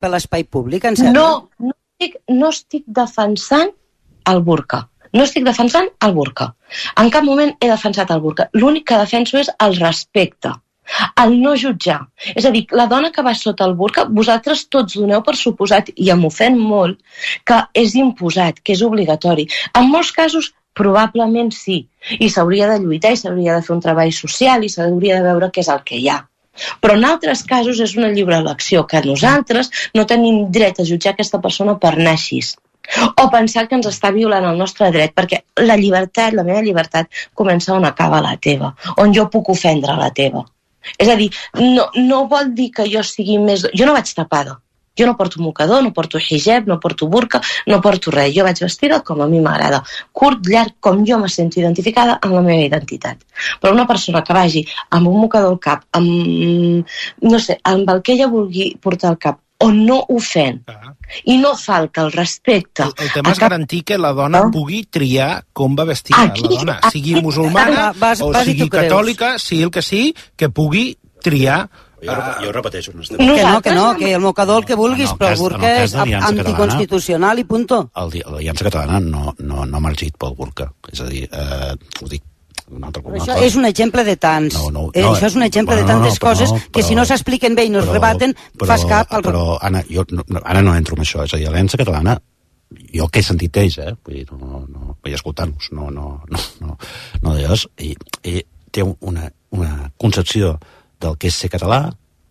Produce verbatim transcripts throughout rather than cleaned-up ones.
per l'espai públic, em sembla? No, no estic, no estic defensant el burca. No estic defensant el burca. En cap moment he defensat el burca. L'únic que defenso és el respecte, el no jutjar. És a dir, la dona que va sota el burca, vosaltres tots doneu per suposat, i em ofèn molt, que és imposat, que és obligatori. En molts casos, probablement sí, i s'hauria de lluitar, i s'hauria de fer un treball social, i s'hauria de veure què és el que hi ha. Però en altres casos és una lliure elecció, que nosaltres no tenim dret a jutjar aquesta persona per anar així, o pensar que ens està violant el nostre dret, perquè la llibertat, la meva llibertat, comença on acaba la teva, on jo puc ofendre la teva. És a dir, no, no vol dir que jo sigui més... Jo no vaig tapada. Jo no porto mocador, no porto hijab, no porto burca, no porto res. Jo vaig vestida com a mi m'agrada. Curt, llarg, com jo me sento identificada amb la meva identitat. Però una persona que vagi amb un mocador al cap, amb, no sé, amb el que ella vulgui portar al cap, on no ofèn, ah. i no falta el respecte... El, el tema és cap... garantir que la dona no? pugui triar com va vestir aquí, la dona, sigui musulmana vas, o vas sigui catòlica, sigui el que sigui, que pugui triar... Jo, jo repeteixo. No que no, que no, que el mocador el que vulguis, no, però el burca és anticonstitucional i punto. L'Aliança Catalana no, no, no ha margit pel burca. És a dir, eh, ho dic un altre, un altre. Això és un exemple de tants. No, no, eh, no, això és un exemple bueno, de tantes no, no, coses no, però, que si no s'expliquen bé i no es rebaten, però, fas cap... Al... Però, Anna, jo no, ara no entro en això. És a dir, l'Aliança Catalana, jo que he sentit d'ells, eh? Vull dir, no, no, vaig escoltant-los, no, no, no, no, no d'ells, i, i té una, una concepció del que és ser català,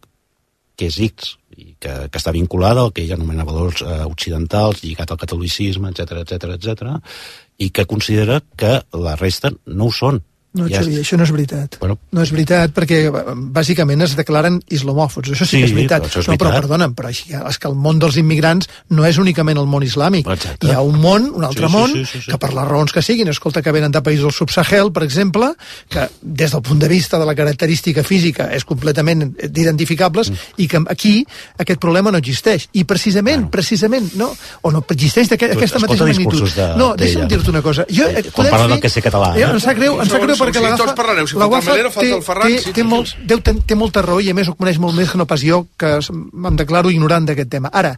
que és X, i que, que està vinculada al que ell anomena valors eh, occidentals, lligat al catolicisme, etcètera, etcètera, etcètera, i que considera que la resta no ho són. No, ja Xavier, això no és veritat. Bueno, no és veritat perquè bàsicament es declaren islamòfobs. Això sí, sí que és veritat. Però, és no, veritat. però perdona'm, però així, és que el món dels immigrants no és únicament el món islàmic. Exacte. Hi ha un món, un altre sí, món, sí, sí, sí, sí. que per les raons que siguin, escolta, que venen de països del subsahel, per exemple, que des del punt de vista de la característica física és completament identificables, mm. i que aquí aquest problema no existeix. I precisament, bueno. precisament, no, o no existeix d'aquesta mateixa magnitud. De, no, deixa'm dir-te una cosa. Jo, eh, quan parla del que sé català. Eh? Em sap greu, em sap greu perquè l'agafa... Si la Guafa té, té, sí, té, molt, deu, té molta raó i a més ho coneix molt més que no pas jo, que em declaro ignorant d'aquest tema. Ara,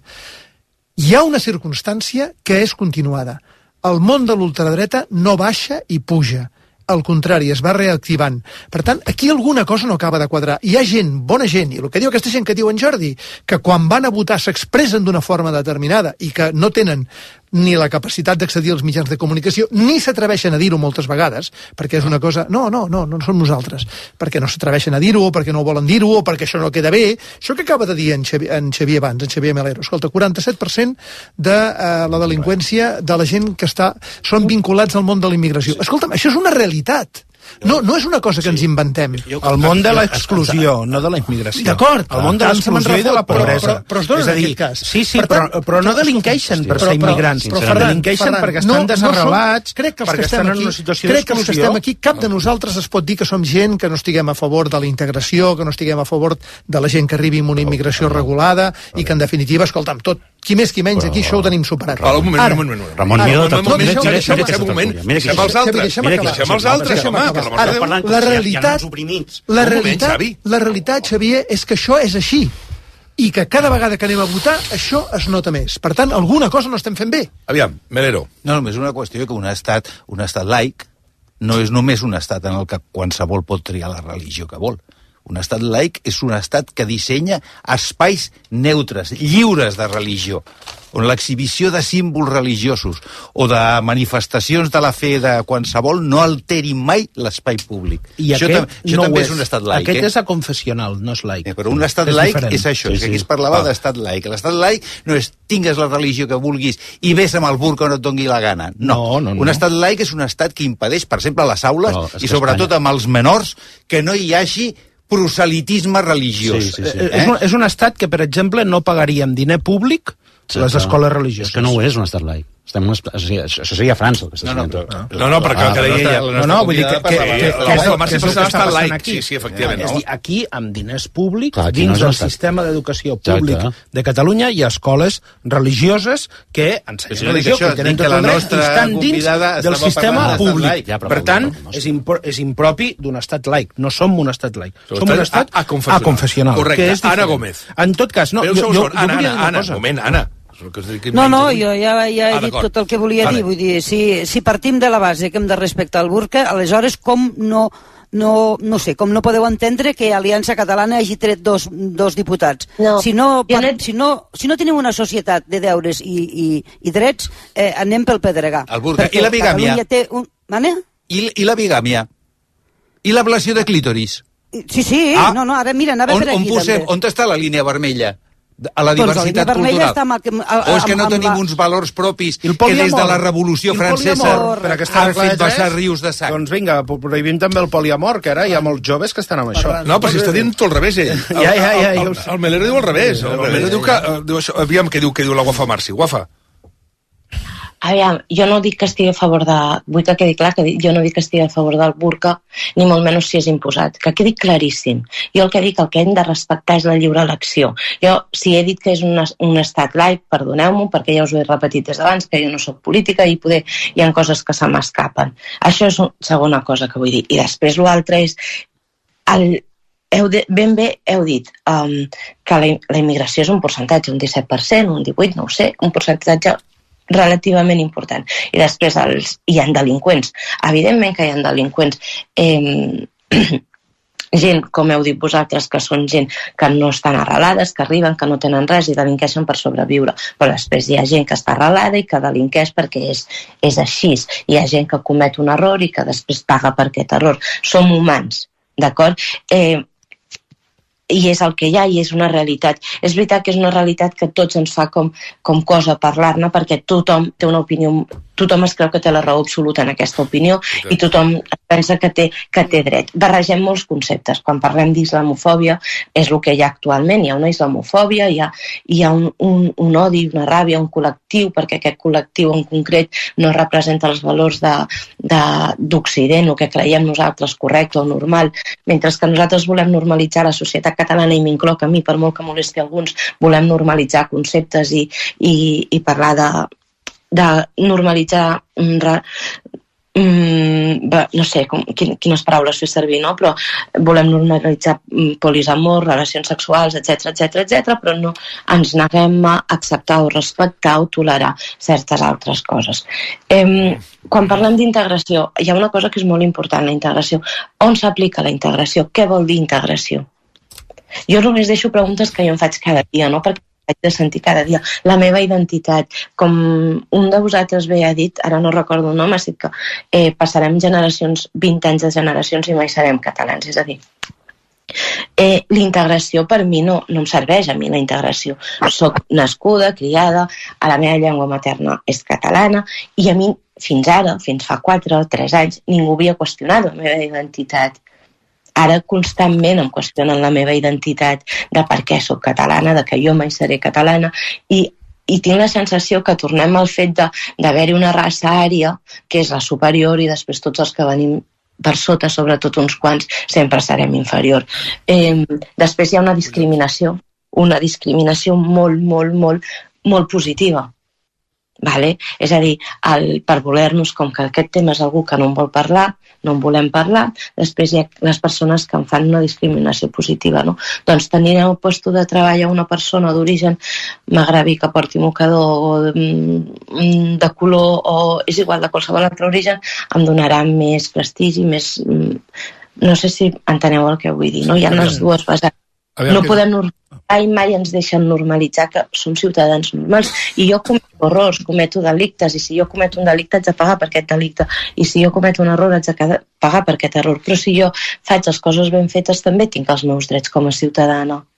hi ha una circumstància que és continuada. El món de l'ultradreta no baixa i puja. Al contrari, es va reactivant. Per tant, aquí alguna cosa no acaba de quadrar. Hi ha gent, bona gent, i el que diu aquesta gent que diu en Jordi, que quan van a votar s'expressen d'una forma determinada i que no tenen ni la capacitat d'accedir als mitjans de comunicació, ni s'atreveixen a dir-ho moltes vegades, perquè és una cosa... No, no, no, no som nosaltres. Perquè no s'atreveixen a dir-ho, o perquè no volen dir-ho, o perquè això no queda bé. Això que acaba de dir en Xavier, en Xavier abans, en Xavier Melero. Escolta, quaranta-set per cent de uh, la delinqüència de la gent que està, són vinculats al món de la immigració. Escolta'm, això és una realitat. No, no és una cosa que ens inventem. El món de l'exclusió, no de la immigració. D'acord. El món de l'exclusió i de la pobresa. Però, però, però es dona en aquest cas. Sí, sí, però, però no delinqueixen per ser immigrants. Però, però, delinqueixen perquè estan desarrelats, perquè estan en una situació d'exclusió. Crec que els que estem aquí, cap de nosaltres es pot dir que som gent que no estiguem a favor de la integració, que no estiguem a favor de la gent que arribi amb una immigració regulada i que, en definitiva, escolta'm, tot, qui més qui menys, aquí això ho tenim superat. Ara, un moment, un moment, un moment. Ramon, mira, deixem un moment, deixem els altres, deixem els altres, home, per l'amor de Déu. La realitat, la realitat, la realitat, Xavier, és que això és així. I que cada vegada que anem a votar, això es nota més. Per tant, alguna cosa no estem fent bé. Aviam, Melero. No, només una qüestió que un estat, un estat laic no és només un estat en el que qualsevol pot triar la religió que vol. Un estat laic és un estat que dissenya espais neutres, lliures de religió, on l'exhibició de símbols religiosos o de manifestacions de la fe de qualsevol no alterin mai l'espai públic. I això aquest això no també és. és un estat laic. Aquest eh? és aconfessional, no és laic. Eh, però un estat és laic diferent. és això, Sí, és que sí. aquí es parlava Ah. d'estat laic. L'estat laic no és tingues la religió que vulguis i ves amb el burca on et doni la gana. No, No, no, no. un estat laic és un estat que impedeix, per exemple, a les aules Però és i que sobretot Espanya- amb els menors, que no hi hagi proselitisme religiós. Sí, sí, sí. Eh? És, un, és un estat que, per exemple, no pagaria amb diner públic les escoles religioses. És que no ho és un estat laic. Estem una... Això seria França. No, no, no, no, no perquè el que deia ella... No, no, vull dir que... La Mercè Passarà està al laic. Sí, sí, efectivament. És dir, aquí, amb diners públics, dins del sistema d'educació públic de Catalunya, hi ha escoles religioses que ensenyen religió, que tenen tot el dret, i estan dins del sistema públic. Per tant, és impropi d'un estat laic. No som un estat laic. Som un estat aconfessional. Correcte. Anna Gómez. En tot cas, no, jo volia dir una cosa. Moment, Anna. No, no, jo ja, ja he ah, dit tot el que volia vale. dir. Vull dir, si, si partim de la base que hem de respectar el burca, aleshores com no, no, no sé, com no podeu entendre que Aliança Catalana hagi tret dos, dos diputats? No. Si, no, par, no... Si, no, si no tenim una societat de deures i, i, i drets, eh, anem pel pedregar. El burca. I la bigàmia? Té un... Mane? I, I la bigàmia? I l'ablació de clítoris? Sí, sí, ah. no, no, ara mira, anava on, per aquí. On, posem, on està la línia vermella? A la diversitat doncs la cultural. Amb, amb, amb, o és que no tenim la... uns valors propis que des de la Revolució Francesa han fet baixar rius de sang? Doncs vinga, prohibim també el poliamor, que ara hi ha molts joves que estan amb això. No, però si està dient tot al revés, ell. Ja, ja, ja. El, el, el Melero diu al revés. El Melero diu que... Diu això, aviam què diu, què diu la Guafa Marci. Guafa. Aviam, jo no dic que estigui a favor de... Vull que quedi clar que jo no dic que estigui a favor del burca, ni molt menys si és imposat. Que quedi claríssim. Jo el que dic, el que hem de respectar és la lliure elecció. Jo, si he dit que és un, un estat laic, perdoneu-m'ho, perquè ja us ho he repetit des d'abans, que jo no sóc política i poder hi ha coses que se m'escapen. Això és una segona cosa que vull dir. I després l'altre és... El, heu de, ben bé heu dit um, que la, la immigració és un percentatge, un disset per cent, un divuit, no ho sé, un percentatge relativament important. I després els, hi ha delinqüents. Evidentment que hi ha delinqüents. Eh, gent, com heu dit vosaltres, que són gent que no estan arrelades, que arriben, que no tenen res i delinqueixen per sobreviure. Però després hi ha gent que està arrelada i que delinqueix perquè és, és així. Hi ha gent que comet un error i que després paga per aquest error. Som humans, d'acord? Eh, i és el que hi ha i és una realitat. És veritat que és una realitat que tots ens fa com, com cosa parlar-ne, perquè tothom té una opinió, tothom es creu que té la raó absoluta en aquesta opinió i tothom pensa que té, que té dret. Barregem molts conceptes. Quan parlem d'islamofòbia és el que hi ha actualment. Hi ha una islamofòbia, hi ha, hi ha un, un, un odi, una ràbia, un col·lectiu, perquè aquest col·lectiu en concret no representa els valors d'Occident, el que creiem nosaltres correcte o normal, mentre que nosaltres volem normalitzar la societat catalana, i m'incloc a mi, per molt que molesti alguns, volem normalitzar conceptes i, i, i parlar de, de normalitzar mm, no sé com, quines paraules fer servir, no? Però volem normalitzar polisamor, relacions sexuals, etcètera, etcètera, etcètera, però no ens neguem a acceptar o respectar o tolerar certes altres coses. Eh, quan parlem d'integració, hi ha una cosa que és molt important, la integració. On s'aplica la integració? Què vol dir integració? Jo només deixo preguntes que jo em faig cada dia, no? Perquè haig de sentir cada dia la meva identitat. Com un de vosaltres bé ha dit, ara no recordo el nom, ha dit que eh, passarem generacions, vint anys de generacions i mai serem catalans. És a dir, eh, l'integració per mi no, no em serveix, a mi la integració. Soc nascuda, criada, a la meva llengua materna és catalana i a mi fins ara, fins fa quatre o tres anys, ningú havia qüestionat la meva identitat. Ara constantment em qüestionen la meva identitat de per què soc catalana, de que jo mai seré catalana, i, i tinc la sensació que tornem al fet d'haver-hi una raça ària, que és la superior, i després tots els que venim per sota, sobretot uns quants, sempre serem inferior. Eh, després hi ha una discriminació, una discriminació molt, molt, molt, molt positiva. Vale? És a dir, el, per voler-nos, com que aquest tema és algú que no en vol parlar, no en volem parlar, després hi ha les persones que en fan una discriminació positiva, no? Doncs tenir el lloc de treball a una persona d'origen magrebí que porti mocador o de, de color o és igual de qualsevol altre origen, em donarà més prestigi, més... No sé si enteneu el que vull dir, no? Hi ha les dues vessants. No podem normalitzar i mai ens deixen normalitzar que som ciutadans normals. I jo cometo errors, cometo delictes, i si jo cometo un delicte haig de pagar per aquest delicte, i si jo cometo un error haig de pagar per aquest error. Però si jo faig les coses ben fetes també tinc els meus drets com a ciutadana.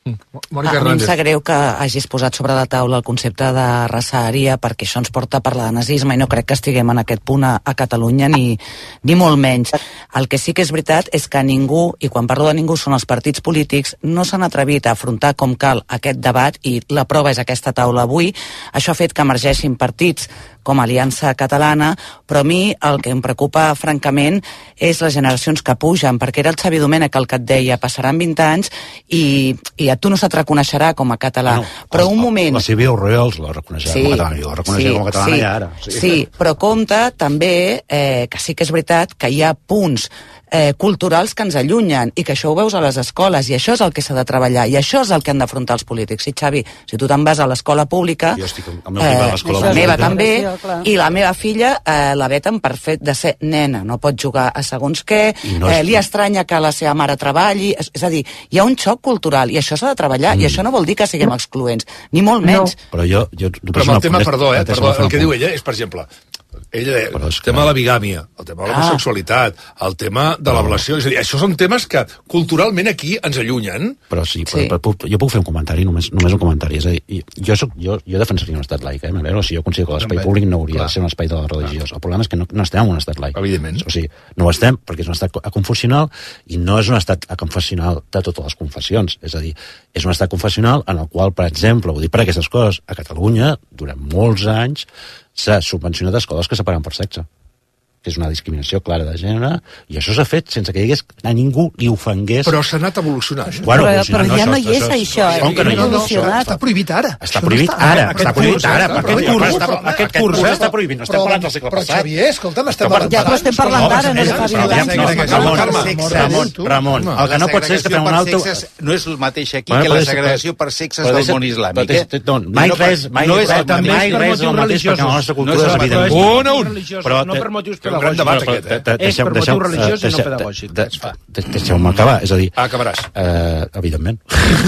Mònica Hernández. A mi em sap greu que hagis posat sobre la taula el concepte de raçaria, perquè això ens porta a parlar de nazisme i no crec que estiguem en aquest punt a, a Catalunya ni, ni molt menys. El que sí que és veritat és que ningú, i quan parlo de ningú són els partits polítics, no s'han atrevit a afrontar com cal aquest debat i la prova és aquesta taula avui. Això ha fet que emergeixin partits com Aliança Catalana, però a mi el que em preocupa francament és les generacions que pugen, perquè era el Xavi Domènech el que et deia, passaran vint anys i, i a tu no se't reconeixerà com a català. No, però un moment... La Sílvia Oriols la reconeixerà sí, com a catalana, jo la reconeixerà sí, com a catalana sí, ja ara. Sí. sí, però compte també eh, que sí que és veritat que hi ha punts eh, culturals que ens allunyen i que això ho veus a les escoles i això és el que s'ha de treballar i això és el que han d'afrontar els polítics. Sí, Xavi, si tu te'n vas a l'escola pública, jo estic al meu eh, a l'escola la pública. meva també, i la meva filla eh, la veten per fet de ser nena, no pot jugar a segons què, no és... eh, li estranya que la seva mare treballi, és, és a dir, hi ha un xoc cultural i això s'ha de treballar mm. i això no vol dir que siguem excloents, ni molt menys. No. Però jo... jo però amb el tema, perdó, eh, perdó, el que diu ella és, per exemple, ella deia, el tema de la bigàmia, el tema de l'homosexualitat, ah. el tema de l'ablació, és a dir, això són temes que culturalment aquí ens allunyen. Però sí, però, sí. Però, però, jo puc fer un comentari, només, només un comentari, és a dir, jo, soc, jo, jo defensaria un estat laic, eh? Veure, o sigui, jo considero que l'espai públic no hauria Clar. de ser un espai de la religiós. El problema és que no, no estem en un estat laic. Evidentment. O sigui, no ho estem perquè és un estat aconfessional i no és un estat aconfessional de totes les confessions, és a dir, és un estat confessional en el qual, per exemple, vull dir per aquestes coses, a Catalunya, durant molts anys, s'ha subvencionat escoles que separen per sexe, que és una discriminació clara de gènere, i això s'ha fet sense que digués a ningú li ofengués. Però s'ha anat evolucionant. Bueno, però, però ja no hi és això, eh? Com que no hi és? Està prohibit ara. Està prohibit ara, està prohibit ara. Aquest curs està prohibit, no estem parlant del segle passat. Però, Xavier, escolta'm, estem parlant d'ara. Ja, però estem parlant d'ara, no de fa vint anys. Ramon, Ramon, el que no pot ser és que fem un altre... No és el mateix aquí que la segregació per sexes del món islàmic. Mai res, mai res el mateix perquè la nostra cultura és evident. Un a un! No per motius pedagògics. Debat, aquest, eh? És per motiu religiós i no pedagògic. Deixeu-me acabar, és a dir... Ah, acabaràs. Uh, evidentment.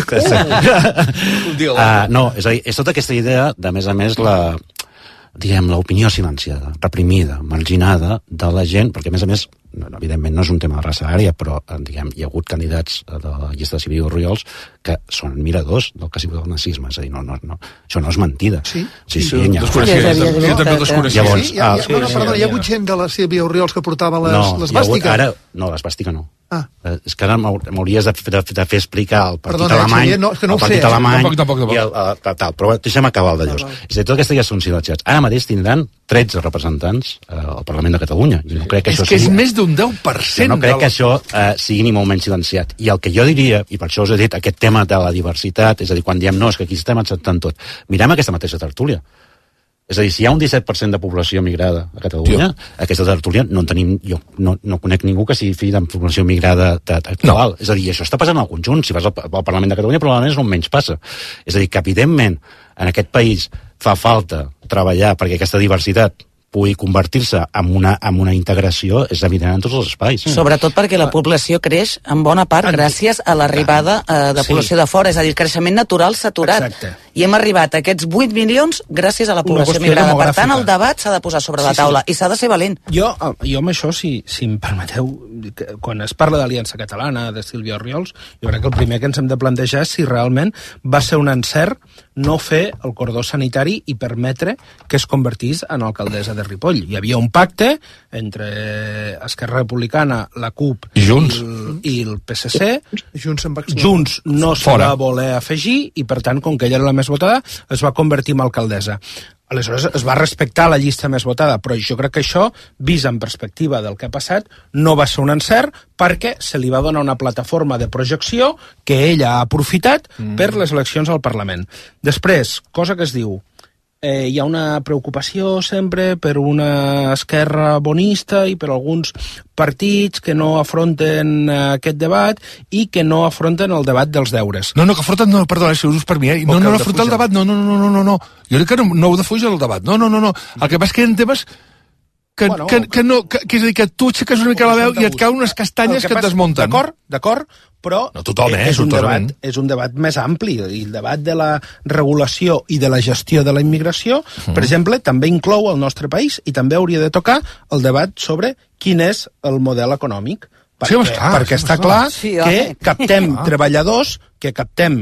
uh, no, és a dir, és tota aquesta idea, de més a més, la diguem, l'opinió silenciada, reprimida, marginada de la gent, perquè a més a més, evidentment no és un tema de raça ària, però diguem, hi ha hagut candidats de la llista de Sílvia Oriols que són admiradors del que ha sigut el nazisme, és a dir, no, no, no, això no és mentida. Sí? Sí, sí, sí, jo també desconeixia. Llavors, hi ha hagut gent de la Sílvia Oriols que portava les bàstiques? Ara, no, l'esbàstica no. Ah. És que ara m'hauries de, de, de fer explicar el partit Perdona, alemany, Xavier, no, que no el partit sé, alemany tampoc, tampoc, tampoc. i el, el, tal, però deixem acabar el d'allòs. Ah, és a dir, tot aquesta ja són silenciats. Ara mateix tindran tretze representants eh, al Parlament de Catalunya. Jo no crec que és això que sigui... és més d'un deu per cent. Jo no crec que això eh, sigui ni molt menys silenciat. I el que jo diria, i per això us he dit aquest tema de la diversitat, és a dir, quan diem no, és que aquí estem acceptant tot, mirem aquesta mateixa tertúlia. És a dir, si hi ha un disset per cent de població migrada a Catalunya, Tio. aquesta tertúlia no en tenim, jo no, no conec ningú que sigui fill de població migrada actual. No. És a dir, això està passant al conjunt. Si vas al, al Parlament de Catalunya, probablement és on menys passa. És a dir, que evidentment en aquest país fa falta treballar perquè aquesta diversitat pugui convertir-se en una, en una integració, és evident en tots els espais. Sobretot perquè la població creix en bona part gràcies a l'arribada eh, de població sí. de fora, és a dir, el creixement natural s'ha aturat. Exacte. I hem arribat a aquests vuit milions gràcies a la població migrada. Per tant, el debat s'ha de posar sobre sí, la taula sí. i s'ha de ser valent. Jo, jo amb això, si, si em permeteu, quan es parla d'Aliança Catalana, de Sílvia Oriols, jo crec que el primer que ens hem de plantejar és si realment va ser un encert no fer el cordó sanitari i permetre que es convertís en alcaldessa de Ripoll. Hi havia un pacte entre Esquerra Republicana, la CUP i Junts i el, i el P S C. Junts, Junts no s'hi va voler afegir i, per tant, com que ella era la més votada, es va convertir en alcaldessa. Aleshores, es va respectar la llista més votada, però jo crec que això, vist en perspectiva del que ha passat, no va ser un encert perquè se li va donar una plataforma de projecció que ella ha aprofitat mm. per les eleccions al Parlament. Després, cosa que es diu, eh, hi ha una preocupació sempre per una esquerra bonista i per alguns partits que no afronten aquest debat i que no afronten el debat dels deures. No, no, que afronten, no, perdona, si us per mi, eh? No, no, no, afrontar el debat, no, no, no, no, no, no. Jo crec que no, no heu de fugir el debat, no, no, no, no. El que passa és que hi ha temes que, bueno, que, que no, que, que és a dir, que tu aixeques una mica la veu i et cauen unes castanyes que, que et desmunten. D'acord, d'acord, però no, tothom, eh, és, un debat, és un debat més ampli, i el debat de la regulació i de la gestió de la immigració, mm. per exemple, també inclou el nostre país i també hauria de tocar el debat sobre quin és el model econòmic. Perquè, sí, clar, perquè sí, està clar sí, que captem treballadors, que captem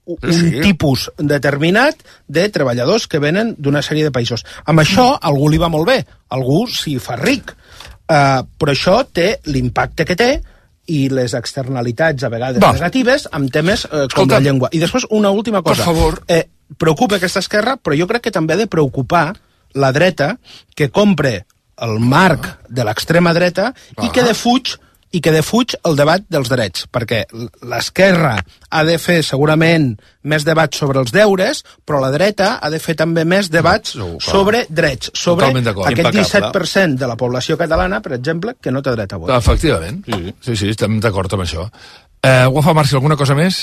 un sí. tipus determinat de treballadors que venen d'una sèrie de països. Amb això, algú li va molt bé, algú s'hi fa ric, uh, però això té l'impacte que té i les externalitats, a vegades va. negatives, amb temes uh, com Escolta. la llengua. I després, una última cosa. Per favor. Eh, preocupa aquesta esquerra, però jo crec que també ha de preocupar la dreta, que compre el marc de l'extrema dreta ah. i que defuig i que defuig el debat dels drets, perquè l'esquerra ha de fer segurament més debats sobre els deures, però la dreta ha de fer també més debats no, sobre drets, sobre aquest disset per cent de la població catalana, per exemple, que no té dret a vot. Efectivament, sí, sí, sí estem d'acord amb això. Eh, Guafa Marci, alguna cosa més?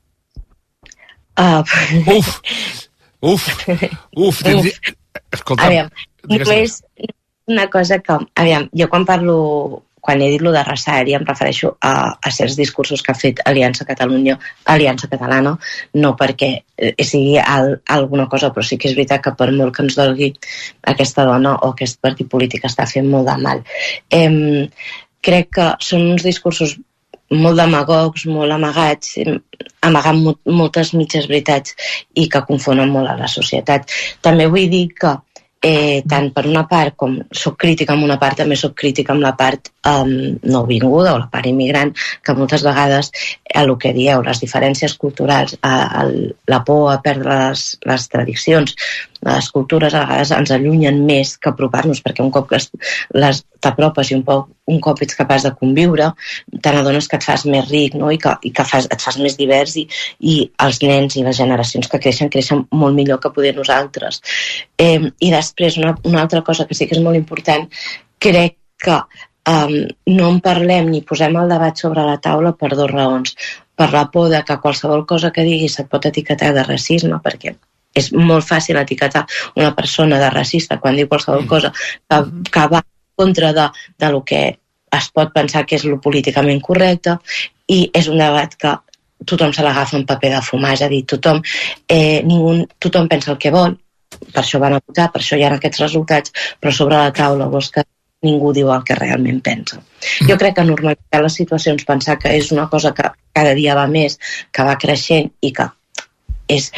Uh, uf, uf, uf. Tens... Escolta, aviam, no és una cosa que... Aviam, jo quan parlo... Quan he dit lo de raça aèria em refereixo a, a certs discursos que ha fet Aliança Catalunya, Aliança Catalana, no perquè sigui al, alguna cosa, però sí que és veritat que per molt que ens dolgui aquesta dona o aquest partit polític està fent molt de mal. Eh, crec que són uns discursos molt demagogs, molt amagats, amagant moltes mitges veritats i que confonen molt a la societat. També vull dir que Eh, tant per una part com soc crítica amb una part, també soc crítica amb la part um, no vinguda o la part immigrant, que moltes vegades el que dieu, les diferències culturals, a, a, la por a perdre les, les tradicions, les cultures a vegades ens allunyen més que apropar-nos, perquè un cop que les t'apropes i un, poc, un cop ets capaç de conviure, te n'adones que et fas més ric, no? I que, i que fas, et fas més divers i, i els nens i les generacions que creixen, creixen molt millor que poder nosaltres. Eh, I després, una, una altra cosa que sí que és molt important, crec que um, no en parlem ni posem el debat sobre la taula per dues raons. Per la por de que qualsevol cosa que diguis se't pot etiquetar de racisme, perquè és molt fàcil etiquetar una persona de racista quan diu qualsevol cosa que, que va contra de, de lo que es pot pensar que és lo políticament correcte, i és un debat que tothom se l'agafa en paper de fumar, és a dir, tothom, eh, ningú, tothom pensa el que vol, per això van a votar, per això hi ha aquests resultats, però sobre la taula vols que ningú diu el que realment pensa. Jo crec que normalitzar les situacions, pensar que és una cosa que cada dia va més, que va creixent i que és,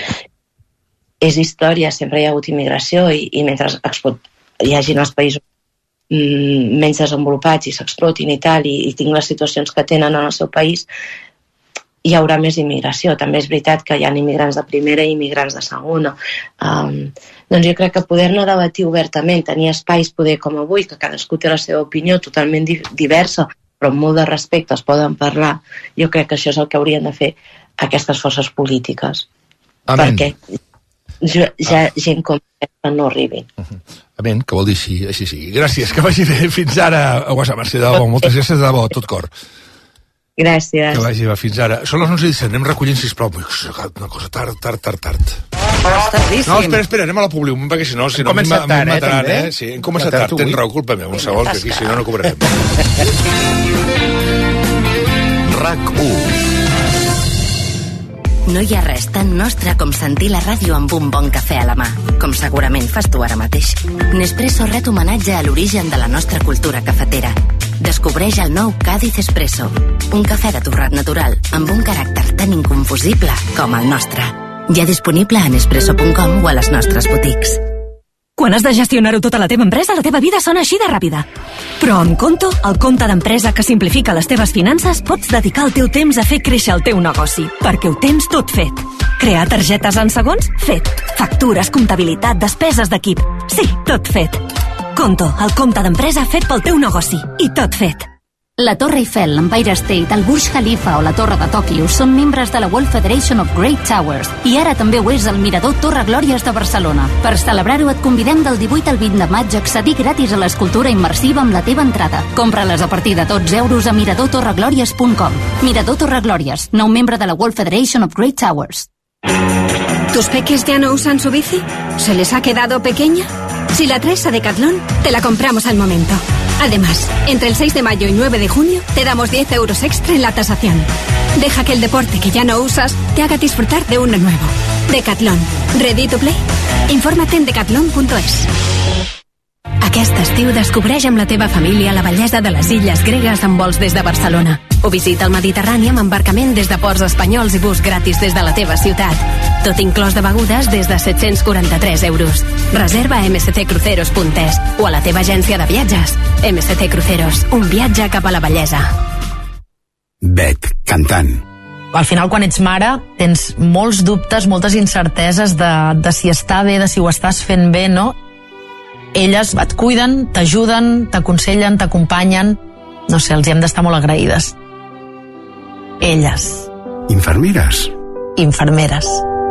és història, sempre hi ha hagut immigració i, i mentre export, hi hagi els països mm, menys desenvolupats i s'explotin i tal, i, i tinc les situacions que tenen en el seu país, hi haurà més immigració. També és veritat que hi ha immigrants de primera i immigrants de segona. Um, doncs jo crec que poder-ne debatir obertament, tenir espais poder com avui, que cadascú té la seva opinió totalment di- diversa, però amb molt de respecte es poden parlar, jo crec que això és el que haurien de fer aquestes forces polítiques. Amén. Perquè ja, ja gent com aquesta no arribi. Uh-huh. Amén, que vol dir així, així sigui. Gràcies, que vagi bé. Fins ara, Guafa Marci, de debò. Moltes gràcies, de debò, tot cor. Gràcies. Que vagi bé, fins ara. Són les onze i disset, anem recollint, sisplau. Una cosa tard, tard, tard, tard. No, espera, espera, anem a la Publi, perquè si no... Si hem no començat tard, eh, mataran, també? Eh? Sí, hem començat tard, tens raó, culpa meva, un segon, que aquí si no no cobrarem. RAC u. No hi ha res tan nostre com sentir la ràdio amb un bon cafè a la mà, com segurament fas tu ara mateix. Nespresso ret homenatge a l'origen de la nostra cultura cafetera. Descobreix el nou Cádiz Espresso, un cafè de torrat natural amb un caràcter tan inconfusible com el nostre. Ja disponible a nespresso punt com o a les nostres boutiques. Quan has de gestionar-ho tota la teva empresa, la teva vida sona així de ràpida. Però amb Conto, el compte d'empresa que simplifica les teves finances, pots dedicar el teu temps a fer créixer el teu negoci, perquè ho tens tot fet. Crear targetes en segons? Fet. Factures, comptabilitat, despeses d'equip. Sí, tot fet. Conto, el compte d'empresa fet pel teu negoci. I tot fet. La Torre Eiffel, l'Empire State, el Burj Khalifa o la Torre de Tòquio són membres de la World Federation of Great Towers i ara també ho és el Mirador Torre Glòries de Barcelona. Per celebrar-ho et convidem del divuit al vint de maig a accedir gratis a l'escultura immersiva amb la teva entrada. Compra-les a partir de dotze euros a mirador torre glòries punt com. Mirador Torre Glòries, nou membre de la World Federation of Great Towers. ¿Tus peques ya no usan su bici? ¿Se les ha quedado pequeña? Si la traes a Decathlon, te la compramos al momento. Además, entre el seis de mayo y nueve de junio, te damos diez euros extra en la tasación. Deja que el deporte que ya no usas te haga disfrutar de uno nuevo. Decathlon. ¿Ready to play? Infórmate en decathlon punto es. Aquest estiu descobreix amb la teva família la bellesa de les illes gregues amb vols des de Barcelona. O visita el Mediterrani amb embarcament des de ports espanyols i bus gratis des de la teva ciutat. Tot inclòs de begudes des de set-cents quaranta-tres euros. Reserva a m c c cruceros punt es o a la teva agència de viatges. M C C Cruceros, un viatge cap a la bellesa. Bet, cantant. Al final, quan ets mare, tens molts dubtes, moltes incerteses de, de si està bé, de si ho estàs fent bé, no? Elles et cuiden, t'ajuden, t'aconsellen, t'acompanyen. No sé, els hi hem d'estar molt agraïdes. Elles. Infermeres. Infermeres.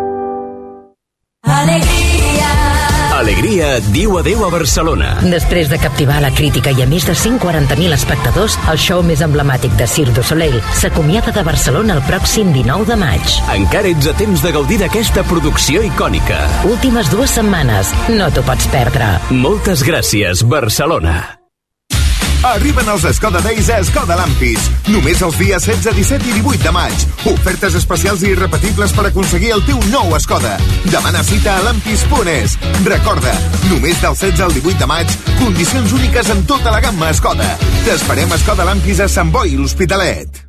Alegria. Alegria diu adeu a Barcelona. Després de captivar la crítica i a més de cent quaranta mil espectadors, el show més emblemàtic de Cirque du Soleil s'acomiada de Barcelona el pròxim dinou de maig. Encara ets a temps de gaudir d'aquesta producció icònica. Últimes dues setmanes. No t'ho pots perdre. Moltes gràcies, Barcelona. Arriben els Skoda Days a Skoda Lampis. Només els dies setze, disset i divuit de maig. Ofertes especials i irrepetibles per aconseguir el teu nou Skoda. Demana cita a lampis punt es. Recorda, només del setze al divuit de maig, condicions úniques en tota la gamma Skoda. T'esperem a Skoda Lampis a Sant Boi, l'Hospitalet.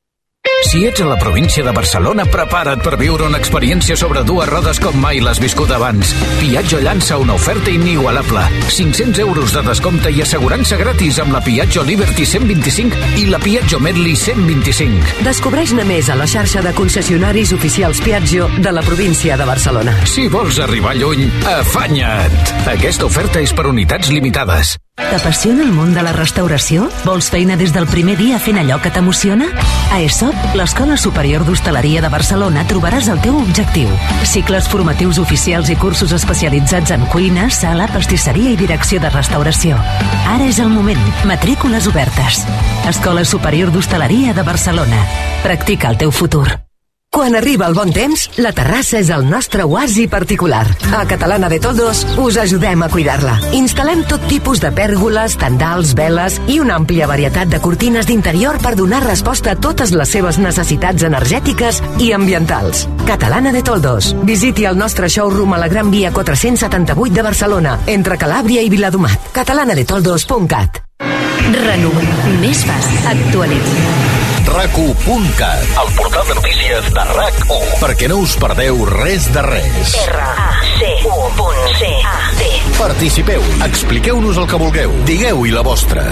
Si ets a la província de Barcelona, prepara't per viure una experiència sobre dues rodes com mai l'has viscut abans. Piaggio llança una oferta inigualable. cinc-cents euros de descompte i assegurança gratis amb la Piaggio Liberty cent vint-i-cinc i la Piaggio Medley cent vint-i-cinc. Descobreix-ne més a la xarxa de concessionaris oficials Piaggio de la província de Barcelona. Si vols arribar lluny, afanya't! Aquesta oferta és per unitats limitades. T'apassiona el món de la restauració? Vols feina des del primer dia fent allò que t'emociona? A ESOP, l'Escola Superior d'Hostaleria de Barcelona, trobaràs el teu objectiu. Cicles formatius oficials i cursos especialitzats en cuina, sala, pastisseria i direcció de restauració. Ara és el moment. Matrícules obertes. Escola Superior d'Hostaleria de Barcelona. Practica el teu futur. Quan arriba el bon temps, la terrassa és el nostre oasi particular. A Catalana de Toldos us ajudem a cuidar-la. Instal·lem tot tipus de pèrgoles, tendals, veles i una àmplia varietat de cortines d'interior per donar resposta a totes les seves necessitats energètiques i ambientals. Catalana de Toldos. Visiti el nostre showroom a la Gran Via quatre-cents setanta-vuit de Barcelona, entre Calàbria i Viladomat. catalana de toldos punt cat. Renova. Més fàcil. Actualitza. rac u punt cat, el portal de notícies de RAC u, perquè no us perdeu res de res. R A C U punt C A T. Participeu, expliqueu-nos el que vulgueu, digueu-hi la vostra.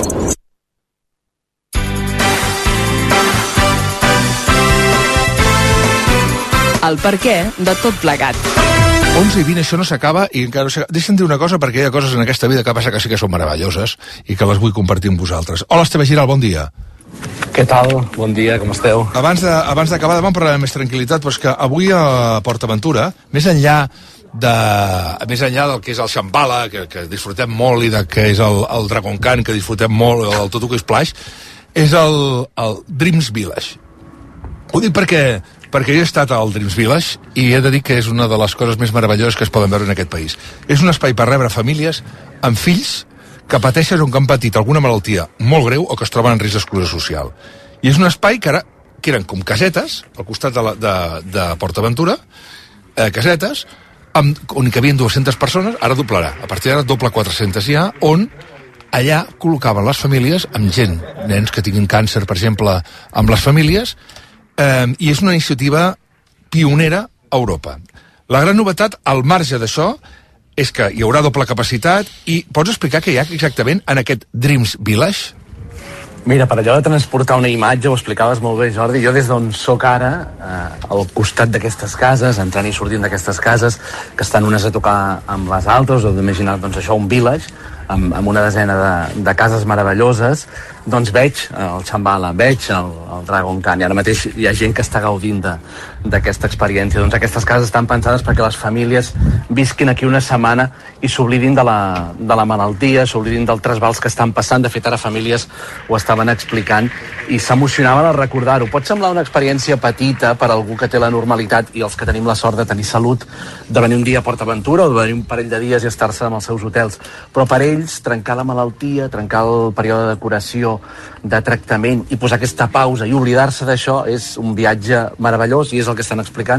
El perquè de tot plegat. onze i vint això no s'acaba i encara no s'acaba. Deixa'm dir una cosa, perquè hi ha coses en aquesta vida que passa que sí que són meravelloses i que les vull compartir amb vosaltres. Hola, Esteve Giral, bon dia. Què tal? Bon dia, com esteu? Abans de, abans d'acabar, demà parlarem amb més tranquil·litat, però és que avui a PortAventura, més enllà de, més enllà del que és el Shambhala, que, que disfrutem molt, i de que és el, el Dragon Khan, que disfrutem molt, el Totuku Splash, és el, el Dreams Village. Ho dic perquè, perquè jo he estat al Dreams Village i he de dir que és una de les coses més meravelloses que es poden veure en aquest país. És un espai per rebre famílies amb fills que pateixen o que han patit alguna malaltia molt greu o que es troben en risc d'exclusió social. I és un espai que ara, que eren com casetes, al costat de, la, de, de PortAventura, eh, casetes, amb, on hi cabien dues-centes persones, ara doblarà. A partir d'ara doble quatre-centes ja, on allà col·locaven les famílies amb gent, nens que tinguin càncer, per exemple, amb les famílies, eh, i és una iniciativa pionera a Europa. La gran novetat, al marge d'això, és que hi haurà doble capacitat i pots explicar què hi ha exactament en aquest Dreams Village? Mira, per allò de transportar una imatge, ho explicaves molt bé, Jordi, jo des d'on sóc ara, eh, al costat d'aquestes cases, entrant i sortint d'aquestes cases, que estan unes a tocar amb les altres, o d'imaginar, doncs això, un village, amb, amb una desena de, de cases meravelloses, doncs veig el Shambhala, veig el, el Dragon Khan, i ara mateix hi ha gent que està gaudint d'aquesta experiència. Doncs aquestes cases estan pensades perquè les famílies visquin aquí una setmana i s'oblidin de, la, de la malaltia, s'oblidin dels trasbals que estan passant. De fet, ara famílies ho estaven explicant i s'emocionaven al recordar-ho. Pot semblar una experiència petita per a algú que té la normalitat i els que tenim la sort de tenir salut, de venir un dia a PortAventura o de venir un parell de dies i estar-se amb els seus hotels, però per ells trencar la malaltia, trencar el període de curació, de tractament i posar aquesta pausa i oblidar-se d'això és un viatge meravellós i és el que estan explicant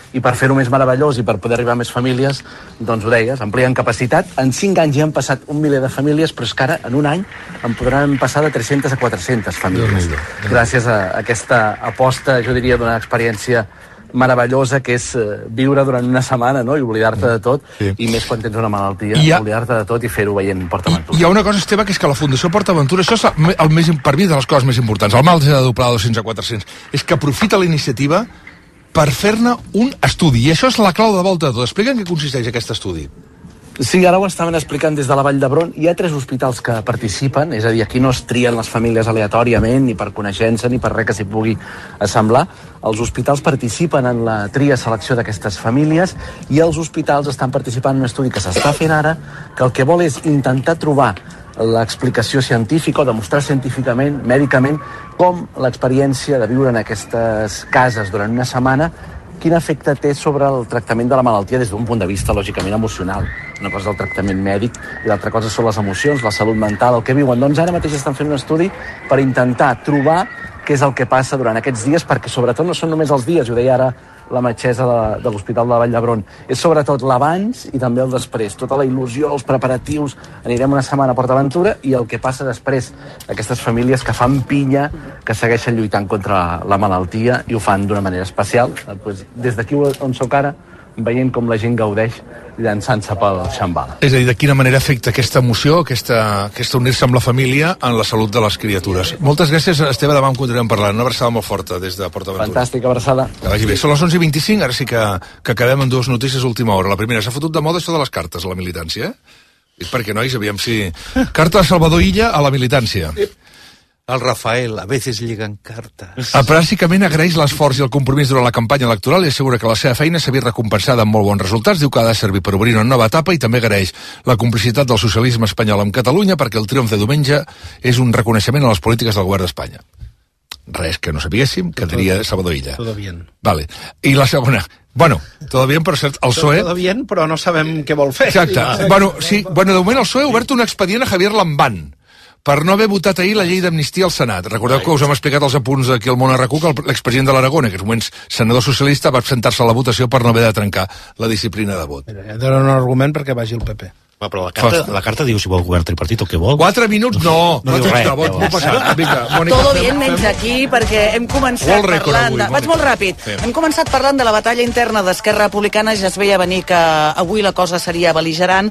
i per fer-ho més meravellós i per poder arribar a més famílies, doncs ho deies, amplien capacitat. En cinc anys ja han passat un miler de famílies, però és que ara, en un any, en podran passar de tres-centes a quatre-centes famílies. Gràcies a aquesta aposta, jo diria, d'una experiència meravellosa, que és uh, viure durant una setmana, no?, i oblidar-te de tot, sí. I més quan tens una malaltia, ha... oblidar-te de tot i fer-ho veient PortAventura. Hi ha una cosa, Esteve, que és que la Fundació PortAventura, això és el més, per mi, de les coses més importants, el mal de doblar de dos-cents a quatre-cents, és que aprofita la iniciativa per fer-ne un estudi, i això és la clau de volta de tot. Explica'm què consisteix aquest estudi. Sí, ara ho estaven explicant des de la Vall d'Hebron. Hi ha tres hospitals que participen, és a dir, aquí no es trien les famílies aleatòriament, ni per coneixença, ni per res que s'hi pugui assemblar. Els hospitals participen en la tria selecció d'aquestes famílies i els hospitals estan participant en un estudi que s'està fent ara, que el que vol és intentar trobar l'explicació científica o demostrar científicament, mèdicament, com l'experiència de viure en aquestes cases durant una setmana quin efecte té sobre el tractament de la malaltia des d'un punt de vista, lògicament, emocional. Una cosa és el tractament mèdic i l'altra cosa són les emocions, la salut mental, el que viuen. Doncs ara mateix estan fent un estudi per intentar trobar què és el que passa durant aquests dies, perquè sobretot no són només els dies, ho deia ara la metgessa de, de l'Hospital de la Vall d'Hebron, és sobretot l'abans i també el després, tota la il·lusió, els preparatius, anirem una setmana a PortAventura i el que passa després, aquestes famílies que fan pinya, que segueixen lluitant contra la malaltia i ho fan d'una manera especial. Pues, des d'aquí on soc ara, veient com la gent gaudeix llançant-se pel xambal. És a dir, de quina manera afecta aquesta emoció, aquesta, aquesta unir-se amb la família en la salut de les criatures. Moltes gràcies, Esteve, demà en continuarem parlant. Una abraçada molt forta des de PortAventura. Fantàstica abraçada. Que vagi bé. Són les onze i vint-i-cinc, ara sí que, que acabem amb dues notícies a última hora. La primera, s'ha fotut de moda això de les cartes a la militància, eh? I per què, nois? Aviam si... Carta de Salvador Illa a la militància. El Rafael, a veces llegan cartes. A pràcticament agraeix l'esforç i el compromís durant la campanya electoral i assegura que la seva feina s'ha vist recompensada amb molt bons resultats. Diu que ha de servir per obrir una nova etapa i també agraeix la complicitat del socialisme espanyol amb Catalunya perquè el triomf de diumenge és un reconeixement a les polítiques del govern d'Espanya. Res que no sapiguéssim, que diria Salvador Illa. Todo bien. Vale. I la segona... Bueno, todo bien, però cert, el P S O E... Todo bien, però no sabem què vol fer. Exacte. Ah. Bueno, sí, bueno, de moment el P S O E ha obert un expedient a Javier Lambán per no haver votat ahir la llei d'amnistia al Senat. Recordeu que us hem explicat els apunts aquí al Món R Q que l'expresident de l'Aragó, en aquests moments senador socialista, va absentar-se a la votació per no haver de trencar la disciplina de vot. Mira, ja donen un argument perquè vagi el P P. Va, però la carta, la carta diu si vol govern tripartit o què vol. Quatre minuts, no. No, no diu res. Vot, no passat. Vinga, Mònica, Todo bien, menys aquí, perquè hem començat parlant... De... Vaig molt ràpid. Sí. Hem començat parlant de la batalla interna d'Esquerra Republicana, ja es veia venir que avui la cosa seria bel·ligerant.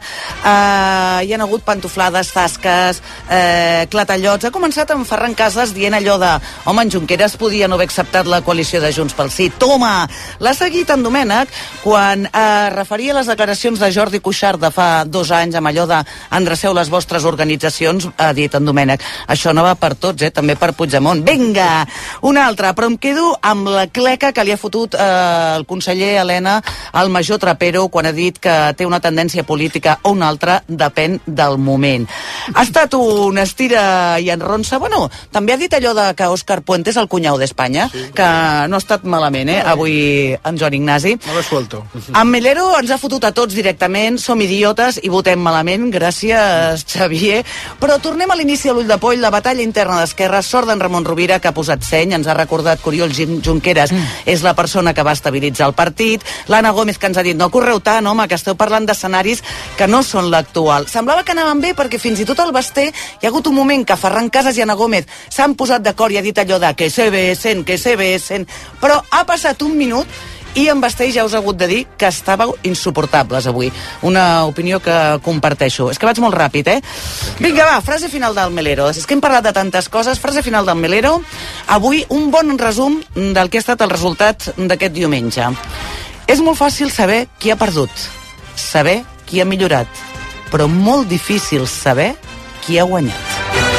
Uh, hi ha hagut pantoflades, tasques, uh, clatallots. Ha començat amb Ferran Casas dient allò de home, en Junqueras podia no haver acceptat la coalició de Junts pel Sí. Toma! L'ha seguit en Domènech quan uh, referia a les declaracions de Jordi Cuixart de fa dos anys anys amb allò de endreceu les vostres organitzacions, ha dit en Domènech. Això no va per tots, eh? També per Puigdemont. Vinga! Una altra, però em quedo amb la cleca que li ha fotut eh, el conseller Elena al major Trapero quan ha dit que té una tendència política o una altra, depèn del moment. Ha estat un estira i enronsa. Bueno, també ha dit allò de que Òscar Puente és el cunyau d'Espanya, sí, que no ha estat malament, eh? Avui en Joan Ignasi. No l'he suelto. En Melero ens ha fotut a tots directament, som idiotes i votem malament, gràcies Xavier, però tornem a l'inici de l'ull de poll, la batalla interna d'Esquerra, sort d'en Ramon Rovira que ha posat seny, ens ha recordat que Oriol Junqueras mm. és la persona que va estabilitzar el partit, l'Anna Gómez que ens ha dit no correu tant, home, que esteu parlant d'escenaris que no són l'actual. Semblava que anaven bé perquè fins i tot al Basté hi ha hagut un moment que Ferran Casas i Anna Gómez s'han posat d'acord i ha dit allò de que se besen, que se besen, però ha passat un minut i en Basté ja us ha hagut de dir que estàveu insuportables avui. Una opinió que comparteixo. És que vaig molt ràpid, eh? Vinga, va, frase final del Melero. És que hem parlat de tantes coses. Frase final del Melero. Avui un bon resum del que ha estat el resultat d'aquest diumenge. És molt fàcil saber qui ha perdut, saber qui ha millorat, però molt difícil saber qui ha guanyat.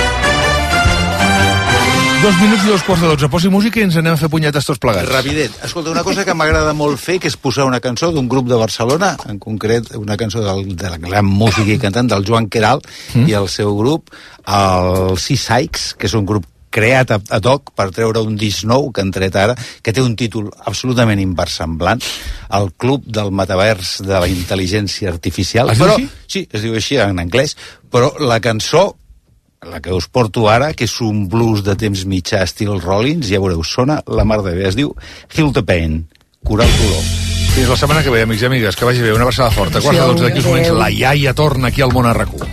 Dos minuts i dos quarts de dotze. Posi música i ens anem a fer punyetes tots plegats. Rapidet. Escolta, una cosa que m'agrada molt fer, que és posar una cançó d'un grup de Barcelona, en concret una cançó del, de la gran música i cantant del Joan Queralt mm. i el seu grup, el Sea Sykes, que és un grup creat a, a toc per treure un disc nou que han tret ara, que té un títol absolutament inversemblant, el Club del Metavers de la Intel·ligència Artificial. Es però, diu així? Sí, es diu així en anglès, però la cançó, la que us porto ara, que és un blues de temps mitjà estil Rollins, ja veureu, sona la mar de bé, es diu Heal the Pain, curar el dolor. Fins la setmana que ve, amics i amigues, que vagi bé, una abraçada forta. Quarts de dotze d'aquí uns moments, la iaia torna aquí al món a RAC u.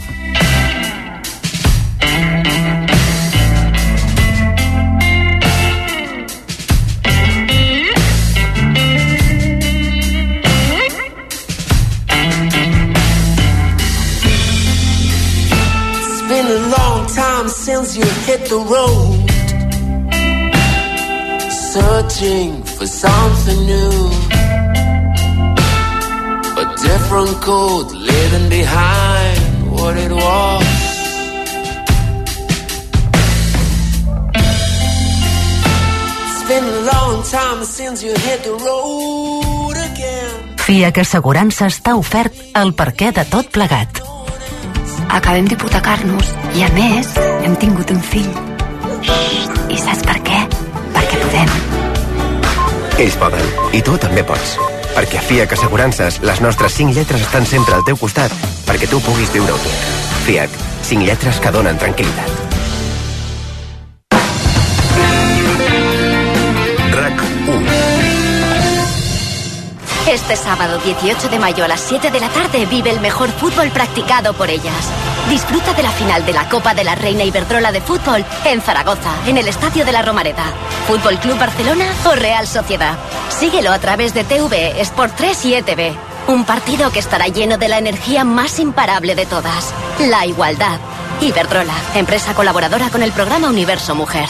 It's been a long time since you hit the road, searching for something new, a different code, leaving behind what it was. It's been a long time since you hit the road again. FIAC Assegurances t'ha ofert el perquè de tot plegat. Acabem d'hipotecar-nos i, a més, hem tingut un fill. I saps per què? Perquè podem. Ells poden, i tu també pots. Perquè a FIAC Assegurances les nostres cinc lletres estan sempre al teu costat perquè tu puguis viure-ho tot. FIAC, cinc lletres que donen tranquil·litat. RAC u. Este sábado dieciocho de mayo a las siete de la tarde vive el mejor fútbol practicado por ellas. Disfruta de la final de la Copa de la Reina Iberdrola de Fútbol en Zaragoza, en el Estadio de la Romareda. Fútbol Club Barcelona o Real Sociedad. Síguelo a través de T V, Sport tres y E T V. Un partido que estará lleno de la energía más imparable de todas, la igualdad. Iberdrola, empresa colaboradora con el programa Universo Mujer.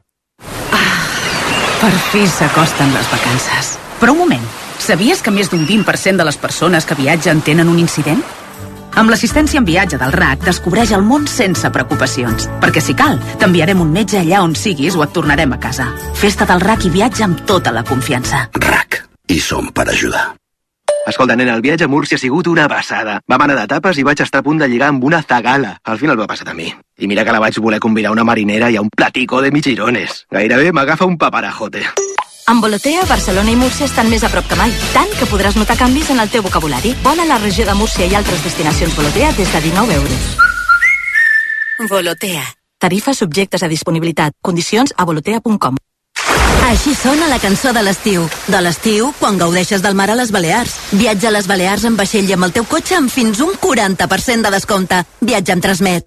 Ah, per fi s'acosten les vacances. Però un moment, sabies que més d'un vint per cent de les persones que viatgen tenen un incident? Amb l'assistència en viatge del RAC descobreix el món sense preocupacions. Perquè si cal, t'enviarem un metge allà on siguis o et tornarem a casa. Festa del RAC i viatja amb tota la confiança. RAC. I som per ajudar. Escolta, nena, el viatge a Múrcia ha sigut una passada. Vam anar de tapes i vaig estar a punt de lligar amb una zagala. Al final va passar a mi. I mira que la vaig voler convidar a una marinera i a un platico de michirones. Gairebé m'agafa un paparajote. Amb Volotea, Barcelona i Múrcia estan més a prop que mai, tant que podràs notar canvis en el teu vocabulari. Vola a la regió de Múrcia i altres destinacions Volotea des de dinou euros. Volotea. Tarifes subjectes a disponibilitat. Condicions a volotea punt com. Així sona la cançó de l'estiu. De l'estiu, quan gaudeixes del mar a les Balears. Viatja a les Balears en vaixell i amb el teu cotxe amb fins un quaranta per cent de descompte. Viatja amb Transmet.